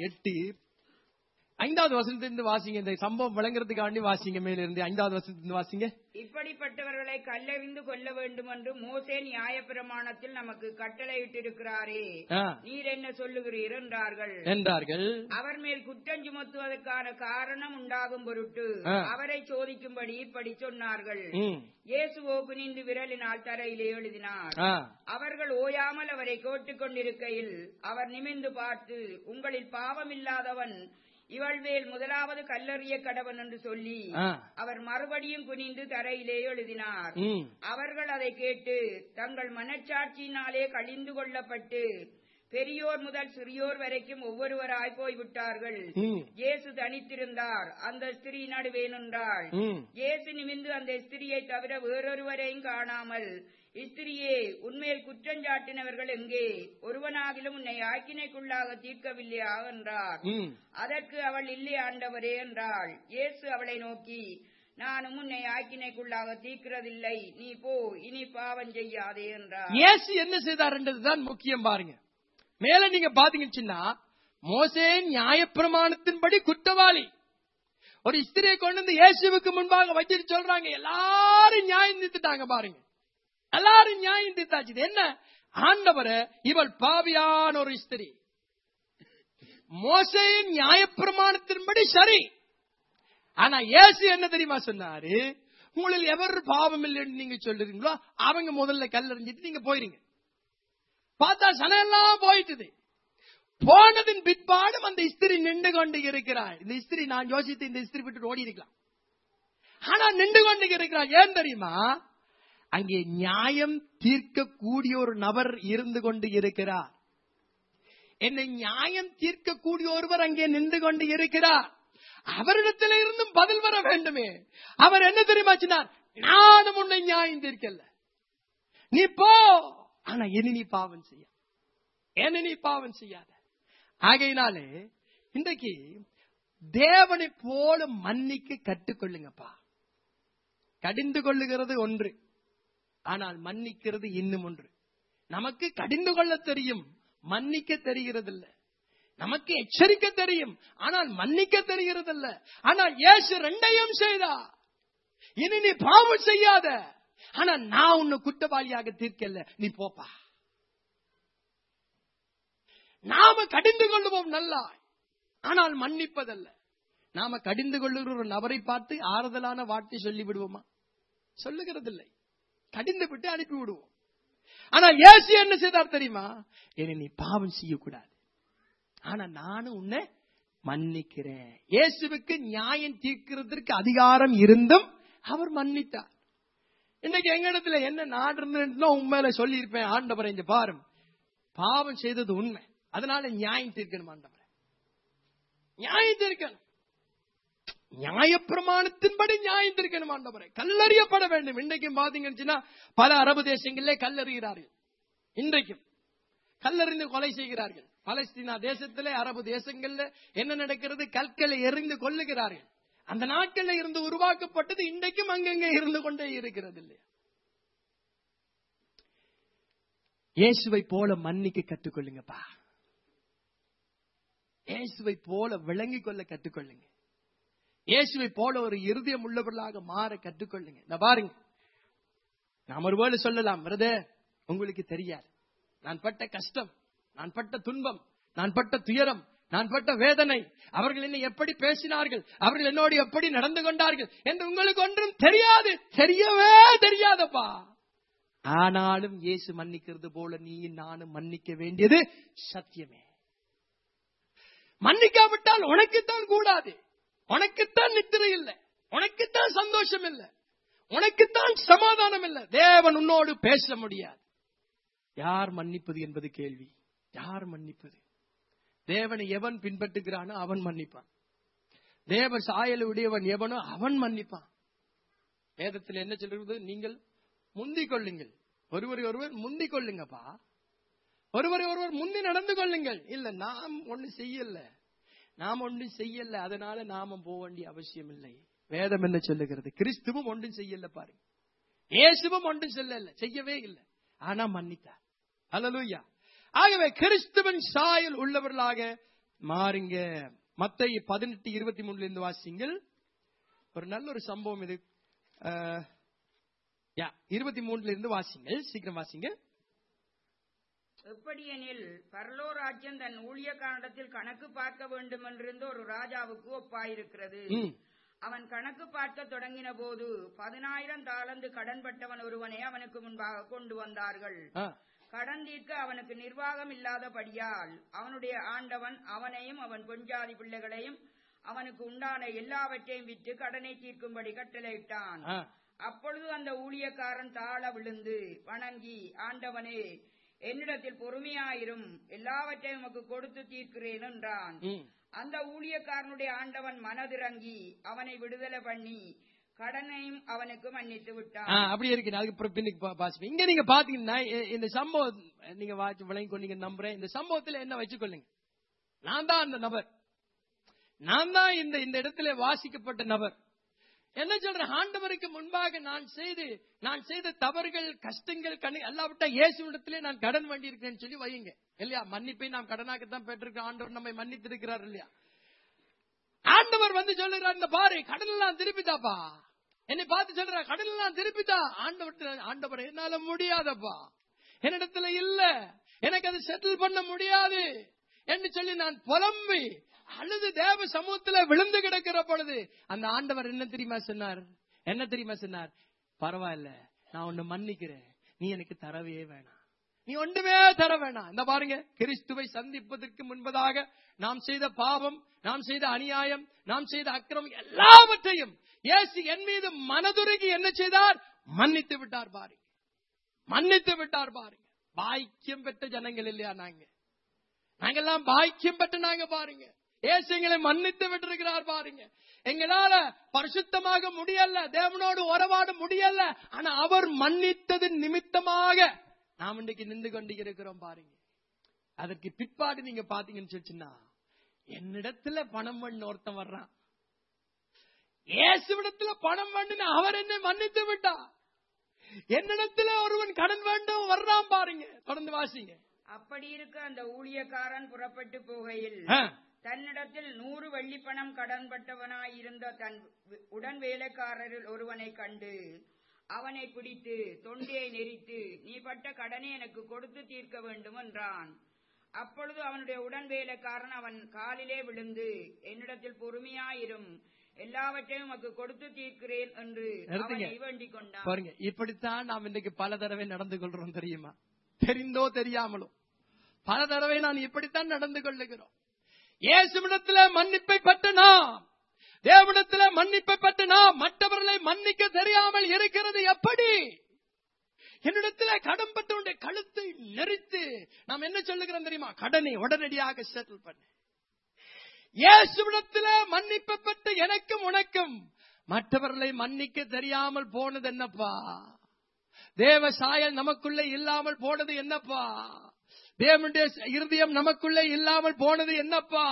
8:5 வசனத்திலிருந்து வாசிங்க. இந்த சம்பவம் விளங்குறதுக்காண்டி வாசிங்க. மேல இருந்து 5வது வசனத்திலிருந்து வாசிங்க. இப்படிப்பட்டவர்களை கல்லெறிந்து கொள்ள வேண்டும் என்று மோசே நியாயப்பிரமாணத்தில் நமக்கு கட்டளையிட்டிருக்கிறாரே, நீர் என்ன சொல்லுகிறீர் என்றார்கள். அவர் மேல் குற்றம் சுமத்துவதற்கான காரணம் உண்டாகும் பொருட்டு அவரை சோதிக்கும்படி இப்படி சொன்னார்கள். இயேசுவோ குனிந்து விரலினால் தரையிலே எழுதினார். அவர்கள் ஓயாமல் அவரை கேட்டுக் கொண்டிருக்கையில் அவர் நிமிர்ந்து பார்த்து, உங்களில் பாவம் இல்லாதவன் இவள் மேல் முதலாவது கல்லெறிய கடவன் என்று சொல்லி அவர் மறுபடியும் குனிந்து தரையிலே எழுதினார். அவர்கள் அதை கேட்டு தங்கள் மனச்சாட்சியினாலே கழிந்து கொள்ளப்பட்டு பெரியோர் முதல் சிறியோர் வரைக்கும் ஒவ்வொருவராய் போய்விட்டார்கள். இயேசு தனித்திருந்தார், அந்த ஸ்திரீ நடுவே நின்றாள். இயேசு நிமிர்ந்து அந்த ஸ்திரியை தவிர வேறொருவரையும் காணாமல், ஸ்திரியே, உன்மேல் குற்றஞ்சாட்டினவர்கள் எங்கே? ஒருவனாகிலும் உன்னை ஆக்கினைக்குள்ளாக தீர்க்கவில்லையா என்றார். அதற்கு அவள், இல்லை ஆண்டவரே என்றாள். இயேசு அவளை நோக்கி, நானும் உன்னை ஆக்கினைக்குள்ளாக தீர்க்கிறதில்லை, நீ போ, இனி பாவம் செய்யாதே என்றார். இயேசு என்ன செய்தார்ன்றதுதான் முக்கியம். பாருங்க, மேல நீங்க பாத்தீங்கன்னா மோசே நியாயப்பிரமாணத்தின்படி குற்றவாளி ஒரு ஸ்திரியை கொண்டு வந்து இயேசுவுக்கு முன்பாக வச்சிட்டு சொல்றாங்க. எல்லாரும் நியாயம் தீர்த்துட்டாங்க. பாருங்க, எல்லாரும் நியாயம் தீர்த்தாச்சு. என்ன ஆண்டவரே, இவள் பாவியான ஒரு ஸ்திரி. மோசேயின் நியாயப்பிரமாணத்தின்படி சரி. ஆனா இயேசு என்ன தெரியுமா சொன்னாரு? உங்களில் எவர் பாவம் இல்லைன்னு நீங்க சொல்றீங்களோ அவங்க முதல்ல கல்லெறிஞ்சிட்டு நீங்க போயிருங்க. பார்த்தா சனையெல்லாம் போயிட்டுது. போனதின் பிற்பாடும் அந்த ஸ்திரி நின்று கொண்டு இருக்கிறாள். இந்த ஸ்திரி, நான் யோசித்து இந்த ஸ்திரி விட்டு ஓடி இருக்கலாம், ஆனா நின்று கொண்டு இருக்கிறாள். ஏன் தெரியுமா? அங்கே நியாயம் தீர்க்கக்கூடிய ஒரு நபர் இருந்து கொண்டு இருக்கிறார். என்னை நியாயம் தீர்க்கக்கூடிய ஒருவர் அங்கே நின்று கொண்டு இருக்கிறார். அவரிடத்தில் இருந்தும் பதில் வர வேண்டுமே. அவர் என்ன தெரியுமா சொன்னார்? நானும் உன்னை நியாயம் தீர்க்கல, நீ போ, ஆனா இனி நீ பாவம் செய்ய, என்ன நீ பாவம் செய்யாத. ஆகையினாலே இன்றைக்கு தேவனை போல மன்னிக்க கற்றுக்கொள்ளுங்கப்பா. கடிந்து கொள்ளுகிறது ஒன்று, ஆனால் மன்னிக்கிறது இன்னும் ஒன்று. நமக்கு கடிந்து கொள்ள தெரியும், மன்னிக்க தெரிகிறது இல்ல. நமக்கு எச்சரிக்க தெரியும், ஆனால் மன்னிக்க தெரிகிறது இல்ல. ஆனால் இயேசு ரெண்டையும் செய்தார். இனி நீ பாவம் செய்யாத, ஆனா நான் உன்னை குற்றவாளியாக தீர்க்கல, நீ போப்பா. நாம கடிந்து கொள்ளுவோம் நல்லா, ஆனால் மன்னிப்பதல்ல. நாம கடிந்து கொள்ளுகிற ஒரு நபரை பார்த்து ஆறுதலான வார்த்தை சொல்லி விடுவோமா? சொல்லுகிறது இல்லை, கடிந்து விட்டு அனுப்பி விடுவோம். ஆனால் இயேசு என்ன செய்தார் தெரியுமா? இனி நீ பாவம் செய்யக்கூடாது, ஆனா நானும் உன்னை மன்னிக்கிறேன். இயேசுவுக்கு நியாயம் தீர்க்கிறதுக்கு அதிகாரம் இருந்தும் அவர் மன்னித்தார். இன்னைக்கு எங்க இடத்துல என்ன நாடு இருந்தோ உண்மையில சொல்லி இருப்பேன், ஆண்டவரை இங்க பாரு, பாவம் செய்தது உண்மை, அதனால நியாயம் தீர்க்கணும் ஆண்டவரை, நியாயம் தீர்க்கணும், நியாயப்பிரமாணத்தின்படி நியாயம் தீர்க்கணும் ஆண்டவரை, கல்லறியப்பட வேண்டும். இன்றைக்கும் பாத்தீங்கன்னா பல அரபு தேசங்களிலே கல்லறிகிறார்கள். இன்றைக்கும் கல்லறிந்து கொலை செய்கிறார்கள். பலஸ்தீனா தேசத்திலே, அரபு தேசங்கள்ல என்ன நடக்கிறது? கற்களை எறிந்து கொள்ளுகிறார்கள். அந்த நாட்களில் இருந்து உருவாக்கப்பட்டது இன்றைக்கும் அங்கங்கே இருந்து கொண்டே இருக்கிறது இல்லையா? இயேசுவை போல மன்னிக்க கற்றுக்கொள்ளுங்கப்பா. இயேசுவை போல விளங்கிக் கொள்ள கற்றுக்கொள்ளுங்க. இயேசுவை போல ஒரு இருதயம் உள்ளவர்களாக மாற கற்றுக்கொள்ளுங்க. நான் பாருங்க, நாம் ஒருவேளை சொல்லலாம், பிரதர் உங்களுக்கு தெரியாது நான் பட்ட கஷ்டம், நான் பட்ட துன்பம், நான் பட்ட துயரம், நான் பட்ட வேதனை, அவர்கள் என்னை எப்படி பேசினார்கள், அவர்கள் என்னோடு எப்படி நடந்து கொண்டார்கள் என்று உங்களுக்கு ஒன்றும் தெரியாது, தெரியவே தெரியாதப்பா. ஆனாலும் இயேசு மன்னிக்கிறது போல நீ நானும் மன்னிக்க வேண்டியது சத்தியமே. மன்னிக்காவிட்டால் உனக்குத்தான் கூடாது, உனக்குத்தான் நித்திரை இல்லை, உனக்குத்தான் சந்தோஷம் இல்லை, உனக்குத்தான் சமாதானம் இல்லை. தேவன் உன்னோடு பேச முடியாது. யார் மன்னிப்பது என்பது கேள்வி. யார் மன்னிப்பது? தேவனை எவன் பின்பற்றுகிறானோ அவன் மன்னிப்பான். தேவ சாயல் உடையவன் எவனோ அவன் மன்னிப்பான். வேதத்தில் என்ன சொல்றது? நீங்கள் முந்திக் கொள்ளுங்கள், ஒருவரை ஒருவர் முந்திக் கொள்ளுங்கப்பா, ஒருவரை ஒருவர் முந்தி நடந்து கொள்ளுங்கள். இல்ல நாம் ஒண்ணு செய்யல, அதனால நாம போக வேண்டிய அவசியம் இல்லை. வேதம் என்ன சொல்லுகிறது? கிறிஸ்துவும் ஒன்றும் செய்யல பாருங்க, இயேசுவும் ஒன்றும் செய்யவே இல்லை, ஆனா மன்னித்தார். அல்லேலூயா. ஆகவே கிறிஸ்துவின் சாயல் உள்ளவர்களாக மாறுங்க. மத்தேயு 18:23 இருந்து வாசிங்கள். ஒரு நல்ல ஒரு சம்பவம் இது. 23 இருந்து வாசிங்கள், சீக்கிரம் வாசிங்க. எப்படியெனில் பரலோ ராஜ்யம் தன் ஊழியக்காரனிடத்தில் கணக்கு பார்க்க வேண்டும் என்றிருந்த ஒரு ராஜாவுக்கு ஒப்பாயிருக்கிறது. அவன் கணக்கு பார்க்க தொடங்கின போது 10,000 தாலந்து கடன்பட்டவன் ஒருவனை அவனுக்கு முன்பாக கொண்டு வந்தார்கள். கடன் தீர்க்க அவனுக்கு நிர்வாகம் இல்லாதபடியால் அவனுடைய ஆண்டவன் அவனையும் அவன் பெண்ஜாதி பிள்ளைகளையும் அவனுக்கு உண்டான எல்லாவற்றையும் விற்று கடனை தீர்க்கும்படி கட்டளையிட்டான். அப்பொழுது அந்த ஊழியக்காரன் தாழ விழுந்து வணங்கி, ஆண்டவனே, என்னிடத்தில் பொறுமையாயிரும், எல்லாவற்றையும் உமக்கு கொடுத்து தீர்க்கிறேன் என்றான். அந்த ஊழியக்காரனுடைய ஆண்டவன் மனதிறங்கி அவனை விடுதலை பண்ணி கடனையும் அவனுக்கு மன்னித்து விட்டான். அப்படி இருக்கு. அதுக்கு இங்க நீங்க பாத்தீங்கன்னா இந்த சம்பவம் நீங்க வாட்சி விளங்கி கொண்டீங்க நம்புறேன். இந்த சம்பவத்துல என்ன வச்சுக்கொள்ளுங்க, நான் தான் அந்த நபர், நான் தான் இந்த இடத்துல வாசிக்கப்பட்ட நபர். என்ன சொல்றேன்? ஆண்டவருக்கு முன்பாக நான் செய்த தவறுகள், கஷ்டங்கள், எல்லாவற்ற இயேசுவிடத்திலே நான் கடன் வேண்டி இருக்கிறேன்னு சொல்லி வையுங்க இல்லையா? மன்னிப்பை நாம் கடனாகத்தான் பெற்றிருக்கோம். ஆண்டவர் நம்மை மன்னித்து இருக்கிறார் இல்லையா? ஆண்டவர் வந்து சொல்லுறார், இந்த பாரு கடன் எல்லாம் திருப்பிதாப்பா. என்னை பார்த்து சொல்ற, கடன் எல்லாம் திருப்பிதா. ஆண்டவர் என்னால முடியாதப்பா, என்னிடத்துல இல்ல, எனக்கு அது செட்டில் பண்ண முடியாது என்று சொல்லி நான் புலம்பி அழுது தேவ சமூகத்துல விழுந்து கிடக்கிற பொழுது அந்த ஆண்டவர் என்ன தெரியுமா சொன்னார்? பரவாயில்ல, நான் உன்னை மன்னிக்கிறேன், நீ எனக்கு தரவே வேணாம், நீ ஒன்றுமே தர வேணாம். இந்த பாருங்க, கிறிஸ்துவை சந்திப்பதற்கு முன்பதாக நாம் செய்த பாவம், நாம் செய்த அநியாயம், நாம் செய்த அக்கிரமம் எல்லாவற்றையும் இயேசு என் மீது மனதுருகி என்ன செய்தார்? மன்னித்து விட்டார் பாருங்க, மன்னித்து விட்டார் பாருங்க. பாக்கியம் பெற்ற ஜனங்கள் இல்லையா நாங்கெல்லாம்? பாக்கியம் பெற்ற நாங்க பாருங்க. இயேசு எங்களை மன்னித்து விட்டிருக்கிறார் பாருங்க. எங்களால பரிசுத்தமாக முடியல, தேவனோடு உறவாட முடியல, ஆனா அவர் மன்னித்தது நிமித்தமாக நாம் இன்றைக்கு நின்று கொண்டு இருக்கிறோம் பாருங்க. அதற்கு பிற்பாடு நீங்க பாத்தீங்கன்னு சொல்லிச்சுன்னா, என்னிடத்துல பணம் பண்ண ஒருத்தன் வர்றான், இயேசுவிடத்துல பணம் பண்ணு, அவர் என்னை மன்னித்து விட்டா. என்னிடத்துல ஒருவன் கடன் வேண்டும் வர்றான் பாருங்க. தொடர்ந்து வாசிங்க. அப்படி இருக்க அந்த ஊழியக்காரன் புறப்பட்டு போகையில் தன்னிடத்தில் 100 வெள்ளிப்பணம் கடன்பட்டவனாயிருந்த தன் உடன் வேலைக்காரரில் ஒருவனை கண்டு அவனை பிடித்து தொண்டையை நெரித்து, நீ பட்ட கடனை எனக்கு கொடுத்து தீர்க்க வேண்டும் என்றான். அப்பொழுது அவனுடைய உடன் வேலைக்காரன் அவன் காலிலே விழுந்து, என்னிடத்தில் பொறுமையாயிரும், எல்லாவற்றையும் உமக்கு கொடுத்து தீர்க்கிறேன் என்று அவனை வேண்டிக் கொண்டான். பாருங்க, இப்படித்தான் நாம் இன்றைக்கு பல தடவை நடந்து கொள்றோம் தெரியுமா? தெரிந்தோ தெரியாமலோ பல தடவை நான் இப்படித்தான் நடந்து கொள்ளுகிறோம். இயேசுவிடத்துல மன்னிப்பை பெற்ற நாம், தேவனிடத்துல மன்னிப்பை பெற்ற நாம் மற்றவர்களை மன்னிக்க தெரியாமல் இருக்கிறது எப்படி? என்னிடத்துல கடன் பட்டவனுடைய கழுத்தை நெரித்து நாம் என்ன சொல்லுகிறோம் தெரியுமா? கடனை உடனடியாக செட்டில் பண்ணு. இயேசுவிடத்துல மன்னிப்பை பெற்ற எனக்கும் உனக்கும் மற்றவர்களை மன்னிக்க தெரியாமல் போனது என்னப்பா? தேவ சாயல் நமக்குள்ள இல்லாமல் போனது என்னப்பா? தேவனுடைய இருதயம் நமக்குள்ளே இல்லாமல் போனது என்னப்பா?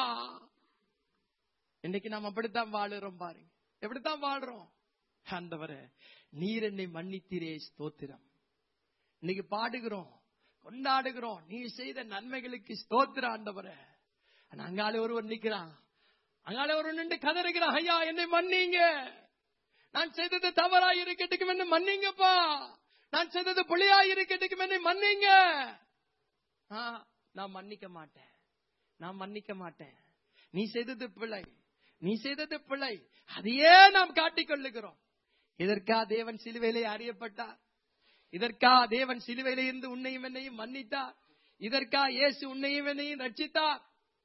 இன்னைக்கு நாம் அப்படித்தான் வாழுறோம் பாருங்க. எப்படித்தான் வாழ்றோம்? ஆண்டவரே, நீர் என்னை மன்னித்தீரே, ஸ்தோத்திரம். இன்னைக்கு பாடுகிறோம், கொண்டாடுகிறோம், நீ செய்த நன்மைகளுக்கு ஸ்தோத்திரம் ஆண்டவரே. அங்காலே ஒருவர் நிக்கிறான், அங்காலே ஒருவர் நின்று கதறுகிறான், ஐயா என்னை மன்னிங்க, நான் செய்தது தவறாய் இருக்கட்டும் என்ன மன்னிங்கப்பா, நான் செய்தது புலியாய் இருக்கட்டும் என்னை மன்னிங்க. நான் மன்னிக்க மாட்டேன், நான் மன்னிக்க மாட்டேன், நீ செய்தது பிழை, நீ செய்தது பிழை, அதையே நாம் காட்டிக் கொள்ளுகிறோம். இதற்கா தேவன் சிலுவையிலே அறியப்பட்டார்? இதற்கா தேவன் சிலுவையிலே இருந்து உன்னையும் என்னையும் மன்னித்தார்? இதற்கா இயேசு உன்னையும் என்னையும் ரட்சித்தார்?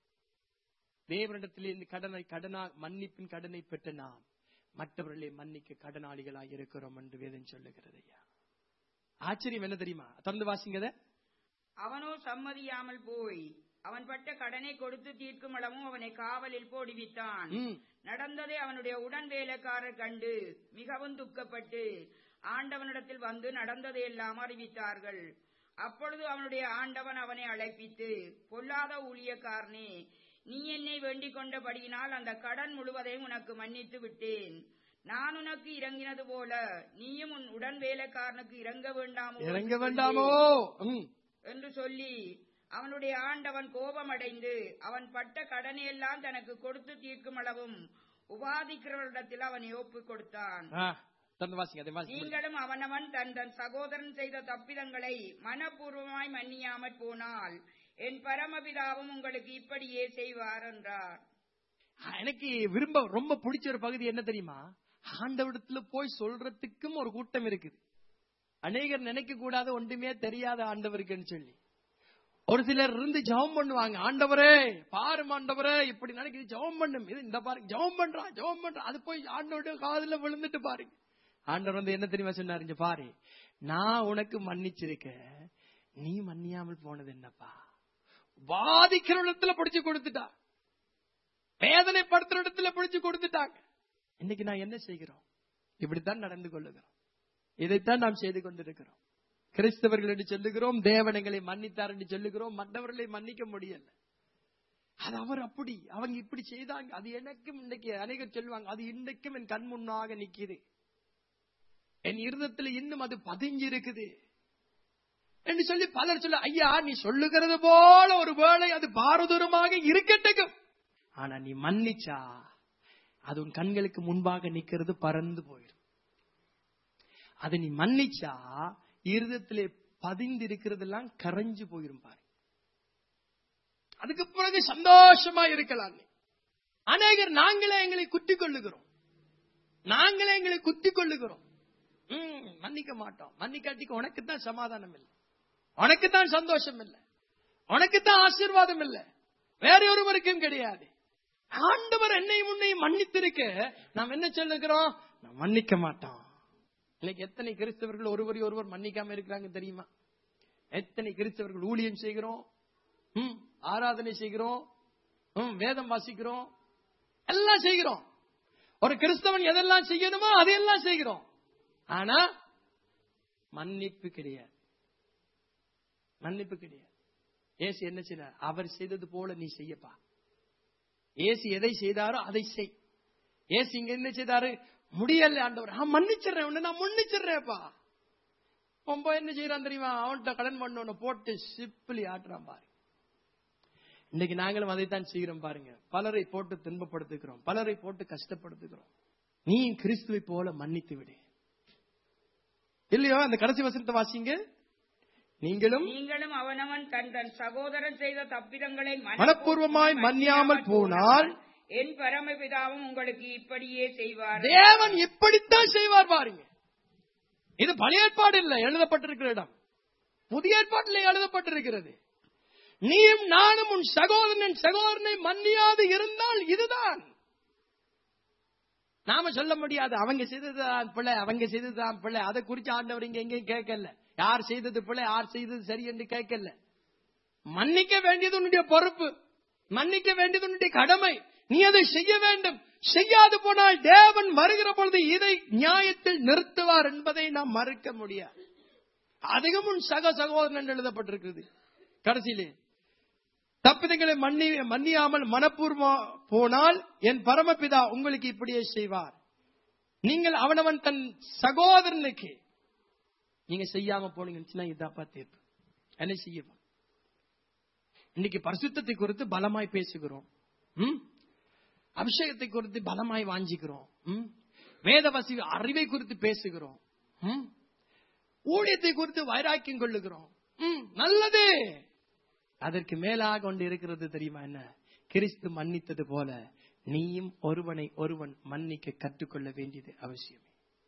தேவனிடத்தில் இந்த மன்னிப்பின் கடனை பெற்ற நாம் மற்றவர்களை மன்னிக்க கடனாளிகளாக இருக்கிறோம் என்று வேதம் சொல்லுகிறது. ஐயா, ஆச்சரியம் என்ன தெரியுமா? தொடர்ந்து வாசிங்கத. அவனோ சம்மதியாமல் போய் அவன் பட்ட கடனை கொடுத்து தீர்க்கும் அளவும் அவனை காவலில் போடுவித்தான். நடந்ததை அவனுடைய உடன் வேலைக்காரர் கண்டு மிகவும் துக்கப்பட்டு ஆண்டவனிடத்தில் வந்து நடந்ததையெல்லாம் அறிவித்தார்கள். அப்பொழுது அவனுடைய ஆண்டவன் அவனை அழைப்பித்து, பொல்லாத ஊழியக்காரனே, நீ என்னை வேண்டிக் கொண்டபடியினால் அந்த கடன் முழுவதையும் உனக்கு மன்னித்து விட்டேன். நான் உனக்கு இறங்கினது போல நீயும் உன் உடன் வேலைக்காரனுக்கு இறங்க வேண்டாமோ என்று சொல்லி அவனுடைய ஆண்டவன் கோபமடைந்து அவன் பட்ட கடனையெல்லாம் தனக்கு கொடுத்து தீர்க்கும் அளவும் உபாதிக்கிறவரிடத்தில் அவனை ஒப்புக் கொடுத்தான். நீங்களும் அவனவன் தன் சகோதரன் செய்த தப்பிதங்களை மனப்பூர்வமாய் மன்னியாமற் போனால் என் பரமபிதாவும் உங்களுக்கு இப்படியே செய்வார் என்றார். எனக்கு ரொம்ப பிடிச்ச ஒரு பகுதி என்ன தெரியுமா? ஆண்டவரிடத்துல போய் சொல்றதுக்கும் ஒரு கூட்டம் இருக்குது. அநேகர் நினைக்க கூடாது ஒன்றுமே தெரியாத ஆண்டவருக்குன்னு சொல்லி. ஒரு சிலர் இருந்து ஜெபம் பண்ணுவாங்க, ஆண்டவரே பாரும், ஆண்டவரே இப்படி நினைக்குது, ஜெபம் பண்ணும், இது இந்த பாருங்க ஜெபம் பண்றான், அது போய் ஆண்டவருடைய காதுல விழுந்துட்டு பாருங்க. ஆண்டவர் வந்து என்ன தெரியுமா சொன்னாரு? பாரு, நான் உனக்கு மன்னிச்சிருக்க, நீ மன்னியாமல் போனது என்னப்பா? பாதிக்கிற இடத்துல பிடிச்சு கொடுத்துட்டா, வேதனைப்படுத்துற இடத்துல பிடிச்சு கொடுத்துட்டாங்க. இன்னைக்கு நான் என்ன செய்கிறோம்? இப்படித்தான் நடந்து கொள்ளுகிறோம். இதைத்தான் நாம் செய்து கொண்டிருக்கிறோம். கிறிஸ்தவர்கள் என்று சொல்லுகிறோம், தேவன் எங்களை மன்னித்தார் என்று சொல்லுகிறோம், மற்றவர்களை மன்னிக்க முடியல. அது அவர் அப்படி, அவங்க இப்படி செய்தாங்க, அது எனக்கும் இன்னைக்கு அநேகர் சொல்லுவாங்க, அது இன்னைக்கும் என் கண் முன்னாக நிக்குது, என் இருதயத்தில் இன்னும் அது பதிஞ்சு இருக்குது என்று சொல்லி பலர் சொல்ல, ஐயா நீ சொல்லுகிறது போல ஒரு வேளை அது பாரதூரமாக இருக்கட்டும், ஆனா நீ மன்னிச்சா அது உன் கண்களுக்கு முன்பாக நிக்கிறது பறந்து போயிடும். அதை நீ மன்னிச்சா இருதயத்திலே பதிந்து இருக்கிறதெல்லாம் கரைஞ்சு போயிரும் பாரு. அதுக்கு பிறகு சந்தோஷமா இருக்கலாம். அநேகர் நாங்களே எங்களை குத்திக் கொள்ளுகிறோம், மன்னிக்க மாட்டோம். மன்னிக்காட்டிக்கு உனக்குத்தான் சமாதானம் இல்லை, உனக்குத்தான் சந்தோஷம் இல்லை, உனக்குத்தான் ஆசீர்வாதம் இல்லை, வேற ஒருவருக்கும் கிடையாது. ஆண்டவர் என்னையும் உன்னையும் மன்னித்திருக்க நாம் என்ன சொல்லுகிறோம்? நான் மன்னிக்க மாட்டோம். இன்னைக்கு எத்தனை கிறிஸ்தவர்கள் ஒருவரை ஒருவர் மன்னிக்காம இருக்கிறாங்க தெரியுமா? எத்தனை கிறிஸ்தவர்கள் ஊழியம் செய்கிறோம், ஆராதனை செய்கிறோம், வேதம் வாசிக்கிறோம், எல்லாம் செய்கிறோம். ஒரு கிறிஸ்தவன் எதெல்லாம் செய்யணுமோ அதையெல்லாம் செய்கிறோம். ஆனா மன்னிப்பு கிடையாது, மன்னிப்பு கிடையாது. இயேசு என்ன செய்தார்? அவர் செய்தது போல நீ செய்யப்பா. இயேசு எதை செய்தாரோ அதை செய். இயேசு இங்க என்ன செய்தாரு? முடியல ஆண்டவர், மன்னிச்சிடுறேன், நான் மன்னிச்சிடுறேன்ப்பா. ரொம்ப என்ன செய்யறான் தெரியுமா? அவன்கிட்ட கடன் பண்ண போட்டு சிப்பிளி ஆட்டுறான் பாரு. இன்னைக்கு நாங்களும் அதைத்தான் செய்கிறோம் பாருங்க. பலரை போட்டு துன்பப்படுத்துகிறோம், பலரை போட்டு கஷ்டப்படுத்துகிறோம். நீ கிறிஸ்துவை போல மன்னித்து விடு. இல்லையோ? அந்த கடைசி வசனத்தை வாசிங்க. நீங்களும் அவனவன் தன் சகோதரன் செய்த தப்பிதங்களை மனப்பூர்வமாய் மன்னியாமல் போனால் என் பரமபிதாவும் உங்களுக்கு இப்படியே செய்வார். தேவன் இப்படித்தான் செய்வார் பாருங்க. இது பழைய ஏற்பாடு இல்லை எழுதப்பட்டிருக்கிற இடம், புதிய ஏற்பாட்டிலே எழுதப்பட்டிருக்கிறது. நீயும் நானும் உன் சகோதரனை மன்னியாது இருந்தால் இதுதான். நாம சொல்ல முடியாது அவங்க செய்ததுதான் பிள்ளை, அவங்க செய்ததுதான் பிள்ளை. அதை குறித்து ஆண்டவர் இங்க எங்கேயும் கேட்கல. யார் செய்தது பிள்ளை, யார் செய்தது சரி என்று கேட்கல. மன்னிக்க வேண்டியது உன்னுடைய பொறுப்பு, மன்னிக்க வேண்டியது உன்னுடைய கடமை. நீ அதை செய்ய வேண்டும். செய்யாது போனால் தேவன் வருகிற பொழுது இதை நியாயத்தில் நிறுத்துவார் என்பதை நாம் மறுக்க முடியாது. அதிகம் உன் சகோதரன் எழுதப்பட்டிருக்கிறது. கடைசியிலே தப்பிதங்களை மன்னியாமல் மனப்பூர்வம் போனால் என் பரமபிதா உங்களுக்கு இப்படியே செய்வார். நீங்கள் அவனவன் தன் சகோதரனுக்கு நீங்க செய்யாம போனீங்கன்னா இதாப்பா தீர்ப்பு. என்ன செய்யும்? இன்னைக்கு பரிசுத்தத்தை குறித்து பலமாய் பேசுகிறோம், அபிஷேகத்தை குறித்து பலமாய் வாஞ்சிக்கிறோம், வேதவசி அறிவை குறித்து பேசுகிறோம், ஊழியத்தை குறித்து வைராக்கியம் கொள்ளுகிறோம். நல்லது. அதற்கு மேலாக ஒன்று இருக்கிறது தெரியுமா? என்ன? கிறிஸ்து மன்னித்தது போல நீயும் ஒருவனை ஒருவன் மன்னிக்க கற்றுக்கொள்ள வேண்டியது அவசியம்.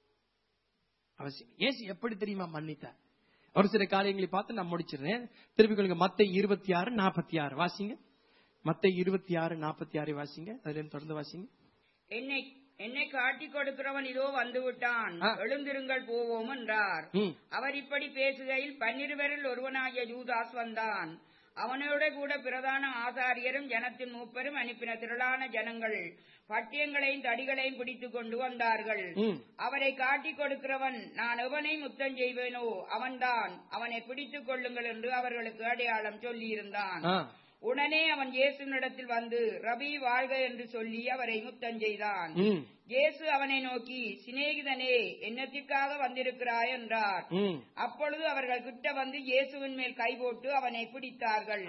இயேசு எப்படி தெரியுமா மன்னித்தார்? ஒரு சில காரியங்களை பார்த்து நான் முடிச்சிடுறேன். திருப்பி கொள்ளுங்க. மத்தேயு 26:46 வாசிங்க. மத்தேயு 26:46 வாசிங்க. அதுல தொடர்ந்து வாசிங்க. என்னை காட்டிக் கொடுக்கிறவன் இதோ வந்து விட்டான், எழுந்திருங்கள் போவோம் என்றார். அவர் இப்படி பேசுகையில் 12 ஒருவனாகிய யூதாஸ் வந்தான். அவனோட கூட பிரதான ஆசாரியரும் ஜனத்தின் மூப்பரும் அனுப்பின திரளான ஜனங்கள் பட்டியங்களையும் தடிகளையும் பிடித்துக் கொண்டு வந்தார்கள். அவரை காட்டிக் கொடுக்கிறவன் நான் எவனை முத்தம் செய்வேனோ அவன்தான், அவனை பிடித்துக் கொள்ளுங்கள் என்று அவர்களுக்கு அடையாளம் சொல்லியிருந்தான். உடனே அவன் இயேசுவினிடத்தில் வந்து ரபி வாழ்க என்று சொல்லி அவரை முத்தம் செய்தான். இயேசு அவனை நோக்கி, சிநேகிதனே, என்னத்திற்காக வந்திருக்கிறாய் என்றார். அப்பொழுது அவர்கள் கிட்ட வந்து இயேசுவின் மேல் கை போட்டு அவனை பிடித்தார்கள்.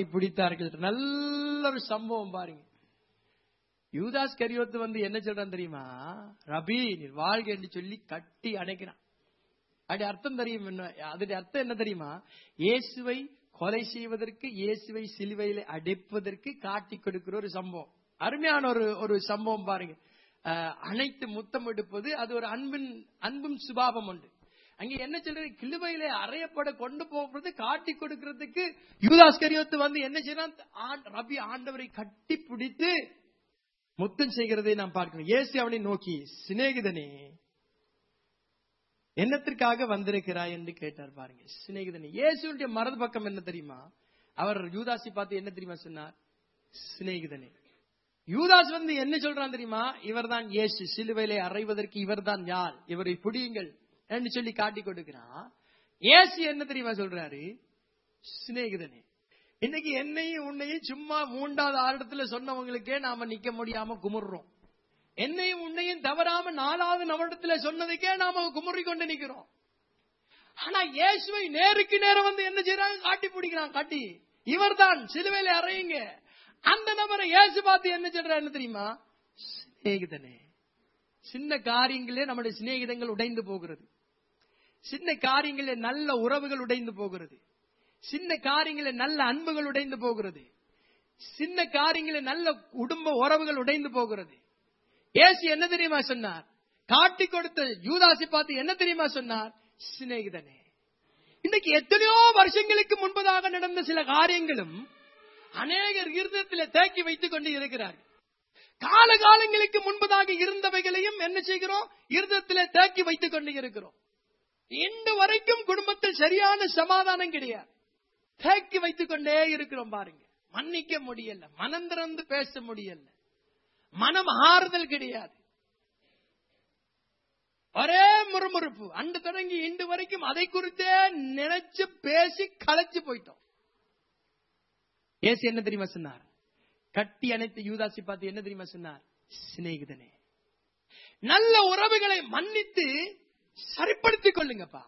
நல்ல ஒரு சம்பவம் பாருங்க. யூதாஸ் கரியோத்து வந்து என்ன சொல்றான் தெரியுமா? ரபி நீர் வாழ்க என்று சொல்லி கட்டி அணைக்கிறான். அப்படி அர்த்தம் தெரியும். அதோட அர்த்தம் என்ன தெரியுமா? இயேசுவை கொலை செய்வதற்கு, இயேசுவை சிலுவையில அடைப்பதற்கு காட்டி கொடுக்கிற ஒரு சம்பவம். அருமையான ஒரு சம்பவம் பாருங்க. அனைத்து முத்தம் எடுப்பது அது ஒரு அன்பும் சுபாவம் உண்டு. அங்க என்ன சொல்றது? கிலுவையிலே அறையப்பட கொண்டு போகிறது காட்டி கொடுக்கிறதுக்கு யூதாஸ் கரியோத்து வந்து என்ன செய்யறான்? ரபி ஆண்டவரை கட்டி பிடித்து முத்தம் செய்கிறதை நாம் பார்க்கிறோம். இயேசு அவனை நோக்கி, சிநேகிதனே என்னத்திற்காக வந்திருக்கிறாய் என்று கேட்டார். பாருங்க, சிநேகிதனே. இயேசுடைய மரது பக்கம் என்ன தெரியுமா? அவர் யூதாசி பார்த்து என்ன தெரியுமா சொன்னார்? சிநேகிதனே. யூதாஸ் வந்து என்ன சொல்றான் தெரியுமா? இவர்தான் இயேசு, சிலுவையிலே அறைவதற்கு இவர்தான் யார், இவரை பிடியுங்கள் என்று சொல்லி காட்டி கொடுக்கிறான். இயேசு என்ன தெரியுமா சொல்றாரு? சிநேகிதனே. இன்னைக்கு என்னையும் உன்னையும் சும்மா 3வது 6 சொன்னவங்களுக்கே நாம நிக்க முடியாம குமுறுறோம். என்னையும் உன்னையும் தவறாம 4வது நவடத்துல சொன்னதுக்கே நாம குமுறி கொண்டு நிக்கிறோம். ஆனா இயேசுவை நேருக்கு நேரம் வந்து என்ன செய்யறாங்க? காட்டி பிடிக்கிறான். காட்டி இவர்தான் சிலுவையில அறையுங்க. அந்த நபரை இயேசு பார்த்து என்ன சொல்றாரு தெரியுமா? சிநேகிதனே. சின்ன காரியங்களே நம்முடைய சிநேகிதங்கள் உடைந்து போகிறது. சின்ன காரியங்களே நல்ல உறவுகள் உடைந்து போகிறது. சின்ன காரியங்களே நல்ல அன்புகள் உடைந்து போகிறது. சின்ன காரியங்களே நல்ல குடும்ப உறவுகள் உடைந்து போகிறது. இயேசு என்ன தெரியுமா சொன்னார்? காட்டி கொடுத்த யூதாசி பார்த்து என்ன தெரியுமா சொன்னார்? சிநேகிதனே. இன்னைக்கு எத்தனையோ வருஷங்களுக்கு முன்பதாக நடந்த சில காரியங்களும் அநேகர் இருதயத்தில் தேக்கி வைத்துக் கொண்டு இருக்கிறார்கள். காலகாலங்களுக்கு முன்பதாக இருந்தவைகளையும் என்ன செய்கிறோம்? இருதயத்தில் தேக்கி வைத்துக் கொண்டு இருக்கிறோம். இன்று வரைக்கும் குடும்பத்தில் சரியான சமாதானம் கிடையாது. தேக்கி வைத்துக் கொண்டே இருக்கிறோம். பாருங்க, மன்னிக்க முடியல, மனம் திறந்து பேச முடியல, மனம் ஆறுதல் கிடையாது. ஒரே முறுமுறுப்பு. அன்று தொடங்கி இன்று வரைக்கும் அதை குறித்தே நினைச்சு பேசி களைச்சு போயிட்டோம். இயேசு என்ன தெரியுமா சொன்னார்? கட்டி அணைத்து யூதாசி பார்த்து என்ன தெரியுமா சொன்னார்? சிநேகிதனே. நல்ல உறவுகளை மன்னித்து சரிப்படுத்திக் கொள்ளுங்கப்பா.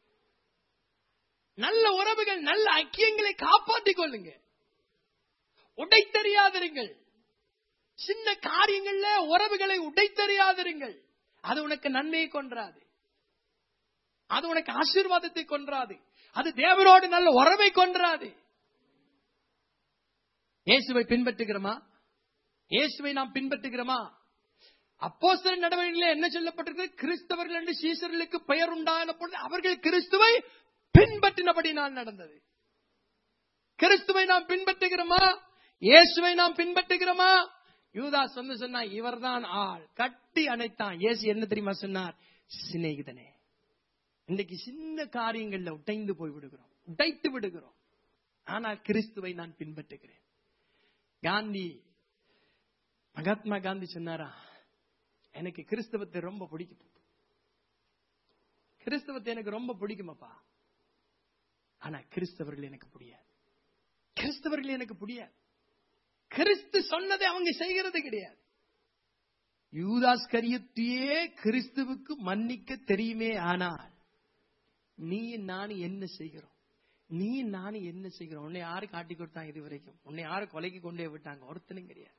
நல்ல உறவுகள், நல்ல ஐக்கியங்களை காப்பாற்றிக் கொள்ளுங்க. உடைத்தறியாதிருங்கள். சின்ன காரியங்கள்ல உறவுகளை உடைத்தறியாதிருங்கள். அது உனக்கு நன்மையை கொன்றாது. அது உனக்கு ஆசீர்வாதத்தை கொன்றாது. அது தேவனோடு நல்ல உறவை கொன்றாது. இயேசுவை பின்பற்றுகிறோமா? இயேசுவை நாம் பின்பற்றுகிறோமா? அப்போஸ்தலர் நடவடிக்கையில் என்ன சொல்லப்பட்டிருக்கு? கிறிஸ்தவர்கள் என்று சீசர்களுக்கு பெயர் உண்டான பொழுது அவர்கள் கிறிஸ்துவை பின்பற்றினபடி நான் நடந்தது. கிறிஸ்துவை நாம் பின்பற்றுகிறோமா? இயேசுவை நாம் பின்பற்றுகிறோமா? யூதாஸ் வந்து சொன்னா இவர்தான் ஆள். கட்டி அணைத்தான். இயேசு என்ன தெரியுமா சொன்னார்? சிநேகிதனே. இன்றைக்கு சின்ன காரியங்கள்ல உடைந்து போய் விடுகிறோம், உடைத்து விடுகிறோம். ஆனால் கிறிஸ்துவை நான் பின்பற்றுகிறேன். மகாத்மா காந்தி சொன்னாரா, எனக்கு கிறிஸ்தவத்தை ரொம்ப பிடிக்கும். கிறிஸ்தவத்தை எனக்கு ரொம்ப பிடிக்குமாப்பா. ஆனா கிறிஸ்தவர்கள் எனக்கு புரியாது. கிறிஸ்தவர்கள் எனக்கு புரியாது. கிறிஸ்து சொன்னதை அவங்க செய்கிறது கிடையாது. யூதாஸ் கரியத்தையே கிறிஸ்துவுக்கு மன்னிக்க தெரியுமே. ஆனால் நீ நானும் என்ன செய்கிறோம்? நீ நானும் என்ன செய்கிறோம்? உன்னை யாரு காட்டி கொடுத்தாங்க? இது வரைக்கும் உன்னை யாரு கொலைக்கு கொண்டே விட்டாங்க? ஒருத்தனும் கிடையாது.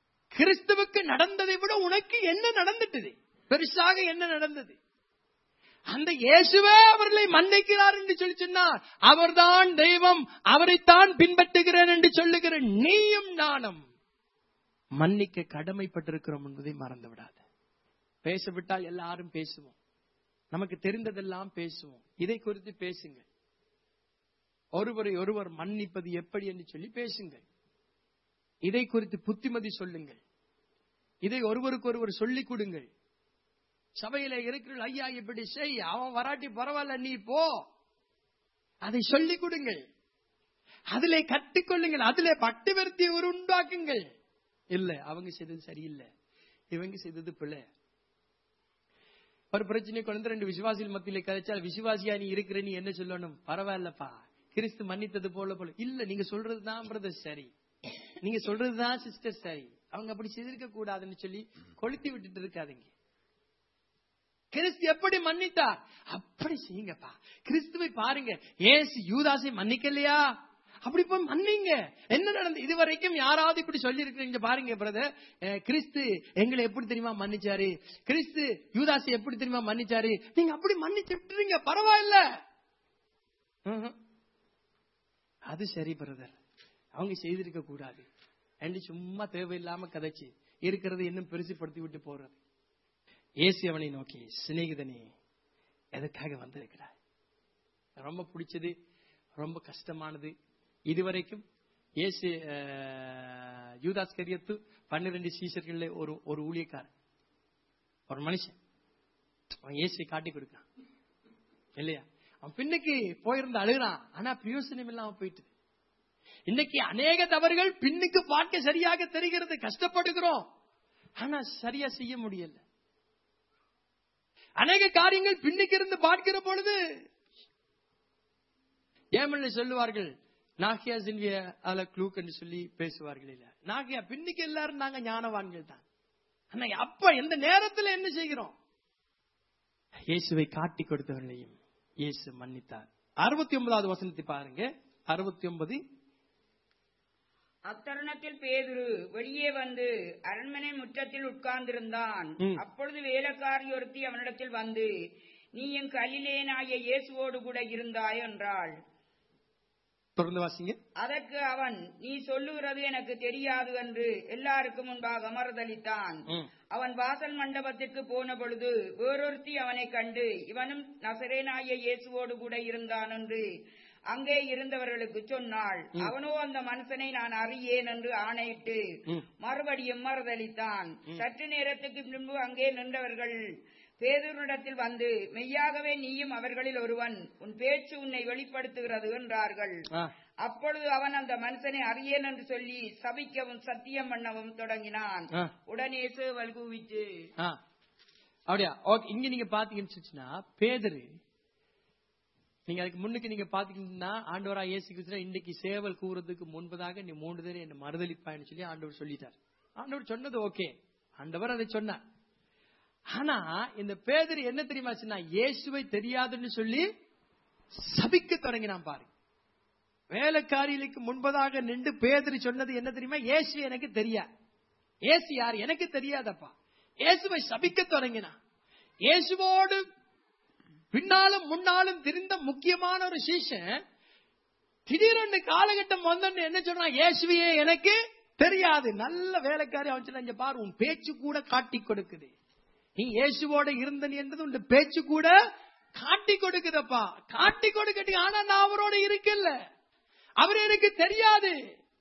கிறிஸ்துவுக்கு நடந்ததை விட உனக்கு என்ன நடந்துட்டது? பெருசாக என்ன நடந்தது? அந்த இயேசுவே அவர்களை மன்னிக்கிறார் என்று சொல்லி சொன்னார். அவர்தான் தெய்வம், அவரைத்தான் பின்பற்றுகிறேன் என்று சொல்லுகிற நீயும் நானும் மன்னிக்க கடமைப்பட்டிருக்கிறோம் என்பதை மறந்து விடாது. பேசவிட்டால் எல்லாரும் பேசுவோம், நமக்கு தெரிந்ததெல்லாம் பேசுவோம். இதை குறித்து பேசுங்க. ஒருவரை ஒருவர் மன்னிப்பது எப்படி என்று சொல்லி பேசுங்கள். இதை குறித்து புத்திமதி சொல்லுங்கள். இதை ஒருவருக்கு ஒருவர் சொல்லிக் கொடுங்கள். சபையில இருக்கிற ஐயா இப்படி செய், அவன் வராட்டி பரவாயில்ல, நீ போ, அதை சொல்லிக் கொடுங்கள். அதிலே கற்றுக்கொள்ளுங்கள். அதிலே பக்தி விருத்தியை ஒரு உண்டாக்குங்கள். இல்ல அவங்க செய்தது சரியில்லை, இவங்க செய்தது பிள்ளை. ஒரு பிரச்சனை கொண்டு 2 விசுவாசிகள் மத்தியில கதைச்சால், விசுவாசியா நீ இருக்கிற நீ என்ன சொல்லணும்? பரவாயில்லப்பா, கிறிஸ்து மன்னித்தது போல போல. இல்ல, நீங்க சொல்றதுதான் பிரதர் சரி, நீங்க சொல்றதுதான் சிஸ்டர் சரி, அவங்க அப்படி செய்திருக்க கூடாதுன்னு சொல்லி கொளுத்தி விட்டுட்டு இருக்காதீங்க. கிறிஸ்து எப்படி மன்னித்தார் அப்படி செய்யுங்கப்பா. கிறிஸ்துவை பாருங்க, ஏசு யூதாசை மன்னிக்கலையா? அப்படி போய் மன்னிங்க. என்ன நடந்தது இதுவரைக்கும்? யாராவது இப்படி சொல்லி இருக்கிறீங்க பாருங்க பிரதர், கிறிஸ்து எங்களை எப்படி தெரியுமா மன்னிச்சாரு, கிறிஸ்து யூதாசை எப்படி தெரியுமா மன்னிச்சாரு, நீங்க அப்படி மன்னிச்சு விட்டுறீங்க, பரவாயில்ல. அது சரி பிரதர், அவங்க செய்திருக்க கூடாது என்று சும்மா தேவையில்லாம கதைச்சு இருக்கிறது இன்னும் பெருசுப்படுத்தி விட்டு போறது. இயேசு அவனை நோக்கி, சிநேகிதனே எதுக்காக வந்திருக்கிறார்? ரொம்ப பிடிச்சது, ரொம்ப கஷ்டமானது. இதுவரைக்கும் இயேசு யூதாஸ்கரியத்து 12 சீஷர்கள்ல ஒரு ஊழியக்காரன், ஒரு மனுஷன். அவன் இயேசுவை காட்டி கொடுக்கிறான் இல்லையா? அவன் பின்னுக்கு போயிருந்த அழுகிறான், ஆனா பிரயோசனம் இல்லாம போயிட்டு. இன்னைக்கு அநேக தவறுகள் பின்னுக்கு பார்க்க சரியாக தெரிகிறது, கஷ்டப்படுகிறோம், ஆனா சரியா செய்ய முடியல. அநேக காரியங்கள் பின்னுக்கு இருந்து பார்க்கிற பொழுது ஏமல்ல சொல்லுவார்கள், நாகியா சில்விய அல க்ளூக் என்று சொல்லி பேசுவார்கள். இல்ல, நாகியா பின்னுக்கு எல்லாரும் நாங்க ஞானவான்கள் தான், ஆனா அப்ப எந்த நேரத்தில் என்ன செய்கிறோம்? இயேசுவை காட்டி கொடுத்தவர்களையும் இயேசு மன்னித்தார். 69வது வசனத்தை பாருங்க. 69. அத்தருணத்தில் பேதுரு வெளியே வந்து அரண்மனை முற்றத்தில் உட்கார்ந்திருந்தான். அப்பொழுது வேலைக்காரி ஒருத்தி அவனிடத்தில் வந்து, நீ என் கலிலேயனாகிய இயேசுவோடு கூட இருந்தாய் என்றாள். தொடர்ந்து வாசிங்க. அதற்கு அவன், நீ சொல்லுகிறது எனக்கு தெரியாது என்று எல்லாருக்கும் முன்பாக மறுதலித்தான். அவன் வாசல் மண்டபத்திற்கு போன பொழுது வேறொருத்தி அவனை கண்டு, இவனும் நசரேனாகிய இயேசுவோடு கூட இருந்தான் என்று அங்கே இருந்தவர்களுக்கு சொன்னாள். அவனோ அந்த மனுஷனை நான் அறியேன் என்று ஆணையிட்டு மறுபடியும் மறுதலித்தான். சற்று நேரத்துக்கு முன்பு அங்கே நின்றவர்கள் பேதுருவிடத்தில் வந்து, மெய்யாகவே நீயும் அவர்களில் ஒருவன், உன் பேச்சு உன்னை வெளிப்படுத்துகிறது என்றார்கள். அப்பொழுது அவன் அந்த மனுஷனை அறியேன் என்று சொல்லி சபிக்கவும் சத்தியம் பண்ணவும் தொடங்கினான். உடனே சேவல் கூவிச்சு. அப்படியா? இங்க நீங்க பாத்தீங்கன்னா பேதுரு, நீங்க அதுக்கு முன்னுக்கு நீங்க பாத்தீங்கன்னா ஆண்டவரா இயேசு கிறிஸ்து இன்னைக்கு சேவல் கூறதுக்கு முன்பதாக நீ 3 தடவை என்ன மறுதலிப்பான்னு சொல்லி ஆண்டவர் சொல்லிட்டார். ஆண்டவர் சொன்னது ஓகே, ஆண்டவர் அதை சொன்னார். ஆனா இந்த பேதுரு என்ன தெரியுமா சொன்னா, இயேசுவை தெரியாதுன்னு சொல்லி சபிக்க தொடங்கினான். பாருங்க, வேலைக்காரிகளுக்கு முன்பதாக நின்று பேதுரு சொன்னது என்ன தெரியுமா? இயேசு எனக்கு தெரியாது. இயேசு யார் எனக்கு தெரியாதப்பா. இயேசுவை சபிக்க தொடங்கினான். இயேசுவோடு பின்னாலும் முன்னாலும் தெரிந்த முக்கியமான ஒரு சீஷன் திடீரென்று காலகட்டம் வந்தோன்னு என்ன சொல்றான்? இயேசுவையே எனக்கு தெரியாது. நல்ல வேலைக்காரி அவன் சொன்ன, பாரு உன் பேச்சு கூட காட்டி கொடுக்குது, நீ இயேசுவோட இருந்தனி என்றது உன் பேச்சு கூட காட்டி கொடுக்குதப்பா, காட்டி கொடுக்கட்டு. ஆனா நான் அவரோட இருக்கல, அவர் எனக்கு தெரியாது.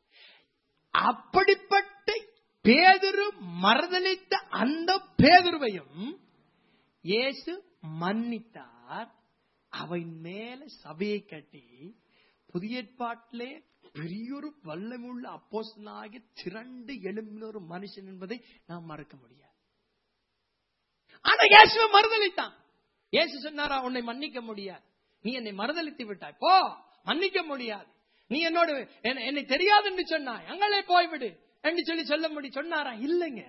அப்படிப்பட்ட பேதுரு மறுதலித்த அந்த பேதுருவையும் இயேசு மன்னித்தார். அவன் மேல சபையை கட்டி புதிய ஏற்பாட்டிலே பெரியொரு வல்லமுள்ள அப்போஸ்தலனாகிய திரண்டு எழும்பின ஒரு மனுஷன் என்பதை நாம் மறக்க முடியாது. ஆனா இயேசுவை மறுதலித்தான். இயேசு சொன்னாரா, உன்னை மன்னிக்க முடியாது, நீ என்னை மறுதலித்து விட்டாய், போ, மன்னிக்க முடியாது, நீ என்னோடு என்னை தெரியாது என்று சொன்னாய், அங்களே போய்விடு என்று சொல்லி சொன்னாரா? இல்லைங்க,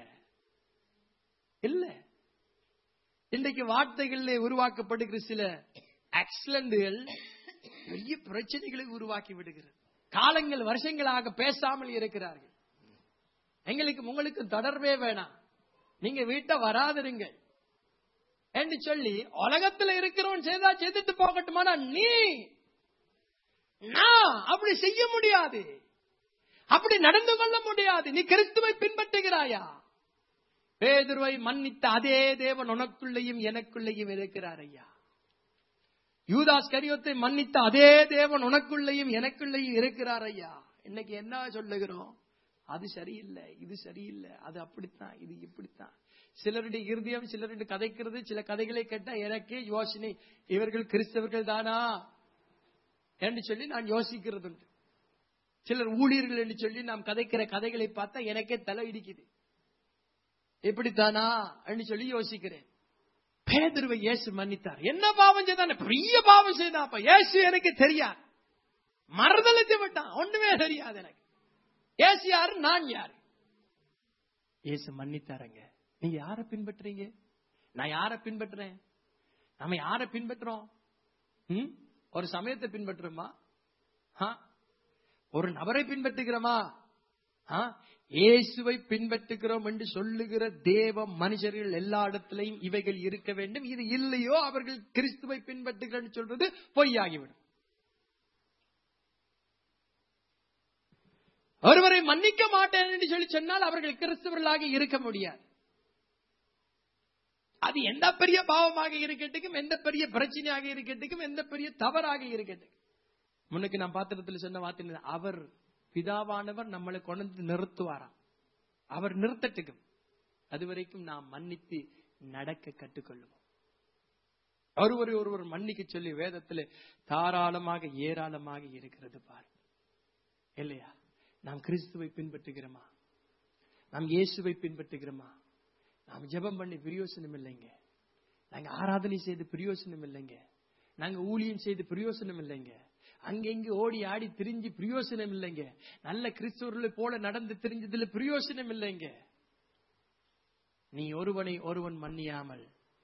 இல்ல. இன்றைக்கு வார்த்தைகளிலே உருவாக்கப்படுகிற சில ஆக்சிடென்ட்கள் பெரிய பிரச்சனைகளை உருவாக்கி விடுகிறது. காலங்கள் வருஷங்களாக பேசாமல் இருக்கிறார்கள். எங்களுக்கு உங்களுக்கு தொடர்பே வேணாம், நீங்க வீட்டை வராதிருங்க என்று சொல்லி உலகத்துல இருக்கிறவன் செய்தா செய்துட்டு போகட்டுமானா நான் அப்படி செய்ய முடியாது, அப்படி நடந்து கொள்ள முடியாது. நீ கிறிஸ்துவை பின்பற்றுகிறாயா? பேதுருவை மன்னித்த அதே தேவன் உனக்குள்ளேயும் எனக்குள்ளேயும் இருக்கிறார் ஐயா. யூதாஸ் கரியோத்தை மன்னித்த அதே தேவன் உனக்குள்ளேயும் எனக்குள்ளேயும் இருக்கிறார் ஐயா. இன்னைக்கு என்ன சொல்லுகிறோம்? அது சரியில்லை, இது சரியில்லை, அது அப்படித்தான், இது இப்படித்தான். சிலருடைய இருதயம் சிலருடைய கதைக்கிறது. சில கதைகளை கேட்டா எனக்கே யோசனை, இவர்கள் கிறிஸ்தவர்கள் தானா என்று சொல்லி நான் யோசிக்கிறது உண்டு. சிலர் ஊழியர்கள் என்று சொல்லி நாம் கதைக்கிற கதைகளை பார்த்தா எனக்கே தலை இடிக்குது. இப்படித்தானா என்று சொல்லி யோசிக்கிறேன். பேதுருவை இயேசு மன்னித்தார். என்ன பாவம் செய்தான்? பெரிய பாவம் செய்தான். இயேசு எனக்கு தெரியாது, மறுதலித்து விட்டான், ஒண்ணுமே தெரியாது எனக்கு. இயேசு யாரு, நான் யாரு? இயேசு மன்னித்தாருங்க. நீங்க யாரை பின்பற்றீங்க? நான் யாரை பின்பற்றுறேன்? நம்ம யாரை பின்பற்றோம்? ஒரு சமயத்தை பின்பற்றுமா? ஒரு நபரை பின்பற்றுகிறோமா? இயேசுவை பின்பற்றுகிறோம் என்று சொல்லுகிற தேவ மனுஷர்கள் எல்லா இடத்திலையும் இவைகள் இருக்க வேண்டும். இது இல்லையோ அவர்கள் கிறிஸ்துவை பின்பற்றுகிறேன் சொல்றது பொய்யாகிவிடும். ஒருவரை மன்னிக்க மாட்டேன் என்று சொல்லி சொன்னால் அவர்கள் கிறிஸ்தவர்களாக இருக்க முடியாது. அது எந்த பெரிய பாவமாக இருக்கட்டும், எந்த பெரிய பிரச்சனையாக இருக்கட்டும், எந்த பெரிய தவறாக இருக்கட்டும். முன்னுக்கு நான் பாத்திரத்தில் சொன்ன வார்த்தை, அவர் பிதாவானவர் நம்மளை கொண்டு நிறுத்துவாராம். அவர் நிறுத்தட்டுக்கும், அதுவரைக்கும் நாம் மன்னித்து நடக்க கற்றுக்கொள்ளுவோம். ஒருவர் மன்னிக்க சொல்லி வேதத்தில் தாராளமாக ஏராளமாக இருக்கிறது பாரு இல்லையா? நாம் கிறிஸ்துவை பின்பற்றுகிறோமா? நாம் இயேசுவை பின்பற்றுகிறோமா? நாம் ஜெபம் பண்ணி பிரயோசனம் இல்லைங்க, நாங்க ஆராதனை செய்து பிரயோசனம் இல்லைங்க, நாங்க ஊழியம் செய்து பிரயோசனம் இல்லைங்க, அங்கெங்க ஓடி ஆடி திரிஞ்சு பிரயோசனம் இல்லைங்க, நல்ல கிறிஸ்தவர்களை போல நடந்து திரிஞ்சதுல பிரயோசனம் இல்லைங்க. நீ ஒருவனை ஒருவன் மன்னியாமல்,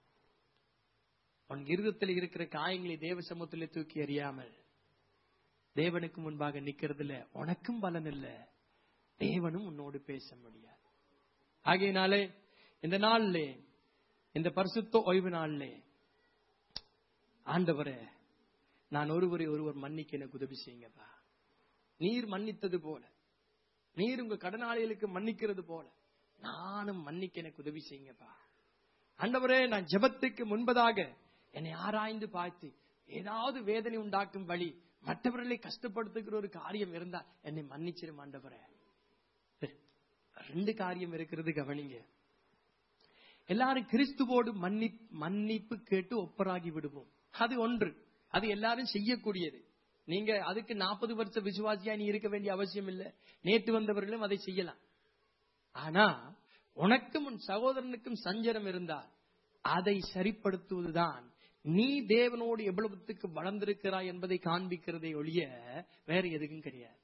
உன் இருதயத்தில் இருக்கிற காயங்களை தேவ சமூகத்திலே தூக்கி எறியாமல் தேவனுக்கு முன்பாக நிக்கிறதுல உனக்கும் பலன் இல்ல, தேவனும் உன்னோடு பேச முடியாது. ஆகையினாலே இந்த நாள்ல, இந்த பரிசுத்த ஓய்வு நாள்ல, ஆண்டவரே நான் ஒருவர் மன்னிக்க எனக்கு உதவி செய்யுங்கப்பா. நீர் மன்னித்தது போல, நீர் உங்க கடனாளிகளுக்கு மன்னிக்கிறது போல நானும் மன்னிக்க எனக்கு உதவி செய்யுங்கப்பா. ஆண்டவரே, நான் ஜெபத்துக்கு முன்பதாக என்னை ஆராய்ந்து பார்த்து ஏதாவது வேதனை உண்டாக்கும் வழி, மற்றவர்களை கஷ்டப்படுத்துகிற ஒரு காரியம் இருந்தால் என்னை மன்னிச்சிரும் ஆண்டவரே. 2 காரியம் இருக்கிறது, கவனிங்க. எல்லாரும் கிறிஸ்துவோடு மன்னிப்பு கேட்டு ஒப்பராகி விடுவோம். அது ஒன்று, அது எல்லாரும் செய்யக்கூடியது. நீங்க அதுக்கு 40 வருஷ விசுவாசியா நீ இருக்க வேண்டிய அவசியம் இல்லை. நேற்று வந்தவர்களும் அதை செய்யலாம். ஆனா உனக்கும் உன் சகோதரனுக்கும் சஞ்சலம் இருந்தால் அதை சரிப்படுத்துவதுதான் நீ தேவனோடு எவ்வளவுக்கு வளர்ந்திருக்கிறாய் என்பதை காண்பிக்கிறதை ஒழிய வேற எதுக்கும் கிடையாது.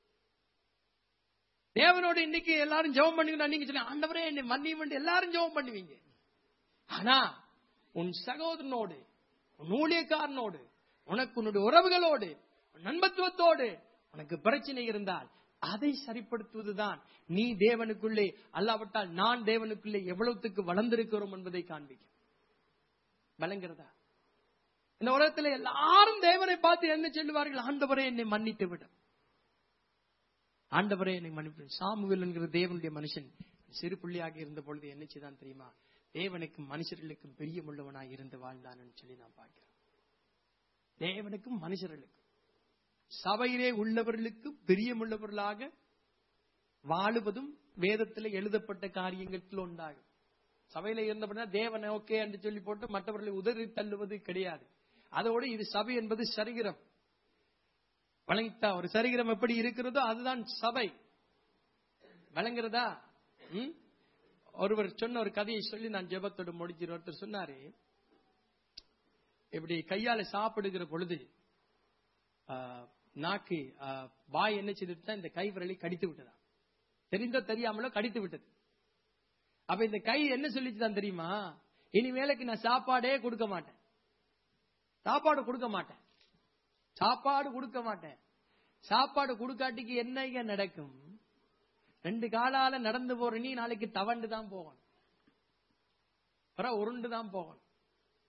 தேவனோடு இன்னைக்கு எல்லாரும் ஜெபம் பண்ணுங்க, நீங்க சொல்ல ஆண்டவரே என்னை மன்னியும் எல்லாரும் ஜெபம் பண்ணுவீங்க. ஆனா உன் சகோதரனோடு, உன் ஊழியக்காரனோடு, உனக்கு உன்னுடைய உறவுகளோடு, நண்பத்துவத்தோடு உனக்கு பிரச்சனை இருந்தால் அதை சரிப்படுத்துவதுதான் நீ தேவனுக்குள்ளே, அல்லாவிட்டால் நான் தேவனுக்குள்ளே எவ்வளவுக்கு வளர்ந்திருக்கிறோம் என்பதை காண்பிக்கும். வழங்குறதா? இந்த உலகத்தில் எல்லாரும் தேவனை பார்த்து என்ன சொல்லுவார்கள்? ஆண்டவரே என்னை மன்னித்து விடும், ஆண்டவரே என்னை மன்னிப்பு. சாமுவேல் என்கிற தேவனுடைய மனுஷன் சிறு புள்ளியாக இருந்த பொழுது என்ன செய்தான் தெரியுமா? தேவனுக்கும் மனுஷர்களுக்கும் பிரியமுள்ளவனாய் இருந்து வாழ்ந்தான் சொல்லி நாம் பார்க்கிறோம். தேவனுக்கும் மனுஷர்களுக்கும், சபையிலே உள்ளவர்களுக்கு பிரியமுள்ளவர்களாக வாழுவதும் வேதத்தில் எழுதப்பட்ட காரியங்கள் உண்டாகும். சபையில இருந்தபடினா தேவனை ஓகே என்று சொல்லி போட்டு மற்றவர்களை உதறி தள்ளுவது கிடையாது. அதோடு இது சபை என்பது சரீரம். வழங்கிட்டா ஒரு சரீரம் எப்படி இருக்கிறதோ அதுதான் சபை. வழங்குறதா? ஒருவர் சொன்ன ஒரு கதையை சொல்லி நான் ஜெபத்தோடு முடிச்சு, ஒருத்தர் சொன்னாரு, இப்படி கையால சாப்பிடுகிற பொழுது நாக்கு வாய் என்ன செய்துட்டா இந்த கை விரலை கடித்து விட்டதா, தெரிந்தோ தெரியாமலோ கடித்து விட்டது. அப்ப இந்த கை என்ன சொல்லிச்சுதான் தெரியுமா? இனிமேலுக்கு நான் சாப்பாடே கொடுக்க மாட்டேன், சாப்பாடு கொடுக்க மாட்டேன், சாப்பாடு கொடுக்க மாட்டேன். சாப்பாடு கொடுக்காட்டிக்கு என்ன நடக்கும்? 2 காலால நடந்து போற நீ நாளைக்கு தவண்டு தான் போகணும், உருண்டு தான் போகணும்.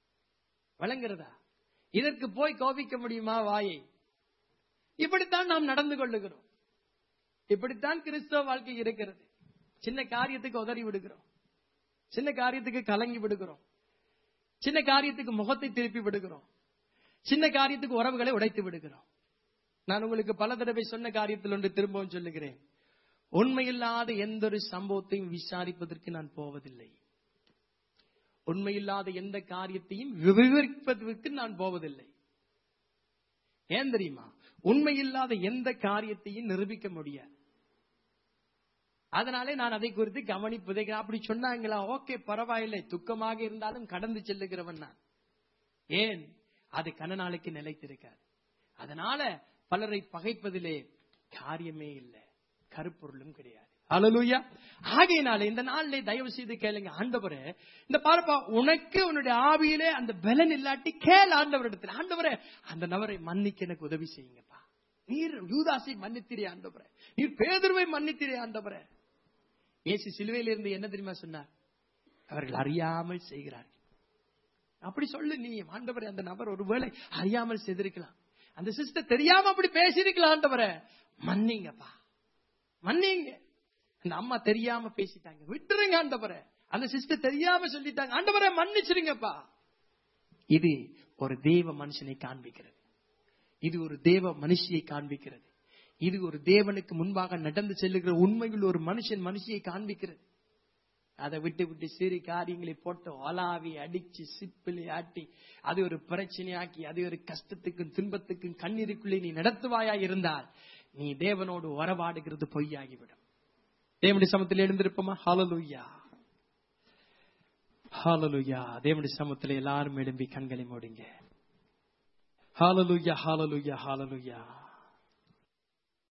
வழங்குறதா? இதற்கு போய் கோபிக்க முடியுமா வாயை? இப்படித்தான் நாம் நடந்து கொள்ளுகிறோம். இப்படித்தான் கிறிஸ்தவ வாழ்க்கை இருக்கிறது. சின்ன காரியத்துக்கு உதறி விடுகிறோம், சின்ன காரியத்துக்கு கலங்கி விடுகிறோம், சின்ன காரியத்துக்கு முகத்தை திருப்பி விடுகிறோம், சின்ன காரியத்துக்கு உறவுகளை உடைத்து விடுகிறோம். நான் உங்களுக்கு பல தடவை சொன்ன காரியத்தில் ஒன்று திரும்பவும் சொல்லுகிறேன். உண்மையில்லாத எந்த ஒரு சம்பவத்தையும் விசாரிப்பதற்கு நான் போவதில்லை. உண்மையில்லாத எந்த காரியத்தையும் விவரிப்பதற்கு நான் போவதில்லை. ஏன் தெரியுமா? உண்மையில்லாத எந்த காரியத்தையும் நிரூபிக்க முடியாது. அதனாலே நான் அதை குறித்து கவனிப்பதை, அப்படி சொன்னாங்களா, ஓகே பரவாயில்லை, துக்கமாக இருந்தாலும் கடந்து செல்லுகிறவன் நான். ஏன்? அது கன நாளைக்கு நிலைத்திருக்காது. அதனால பலரை பகைப்பதிலே காரியமே இல்லை, கருப்பொருளும் கிடையாது. அல்லேலூயா. ஆகையினாலே இந்த நாளிலே தயவு செய்து கேளுங்க, ஆண்டவரே இந்த பாருப்பா, உனக்கு உன்னுடைய ஆவியிலே அந்த பலன் இல்லாட்டி கேள் ஆண்டவரிடத்தில், ஆண்டவரே அந்த நபரை மன்னிக்க எனக்கு உதவி செய்யுங்கப்பா. நீர் யூதாசை மன்னித்திரே ஆண்டவரே, நீர் பேதுருவை மன்னித்திரே ஆண்டவரே. இயேசு சிலுவையில் இருந்து என்ன தெரியுமா சொன்னார்? அவர்கள் அறியாமல் செய்கிறார்கள். அப்படி சொல்லு நீ, ஆண்டவரே அந்த நபர் ஒருவேளை அறியாமல் செய்திருக்கலாம், அந்த சிஸ்டர் தெரியாம அப்படி பேசிருக்கலாம், ஆண்டவரே மன்னிங்கப்பா, மன்னிங்க. அந்த அம்மா தெரியாம பேசிட்டாங்க, விட்டுருங்க ஆண்டவரே. அந்த சிஸ்டர் தெரியாம சொல்லிட்டாங்க, ஆண்டவரே மன்னிச்சிருங்கப்பா. இது ஒரு தேவ மனுஷனை காண்பிக்கிறது, இது ஒரு தேவ மனுஷியை காண்பிக்கிறது, இது ஒரு தேவனுக்கு முன்பாக நடந்து செல்லுகிற உண்மையில் ஒரு மனுஷியை காண்பிக்கிறது. அதை விட்டு விட்டு சிறு காரியங்களை போட்டு அலாவி அடிச்சு சிப்பிலை ஆட்டி அது ஒரு பிரச்சனையாக்கி அது ஒரு கஷ்டத்துக்கும் துன்பத்துக்கும் கண்ணீருக்குள்ளே நீ நடத்துவாயா இருந்தால் நீ தேவனோடு உறவாடுகிறது பொய்யாகிவிடும். தேவனுடைய சமத்தில் எழுந்திருப்போமா? ஹல்லேலூயா, ஹல்லேலூயா. தேவனுடைய சமத்தில் எல்லாரும் எழும்பி கண்களை மூடுங்க. ஹல்லேலூயா, ஹல்லேலூயா, ஹல்லேலூயா.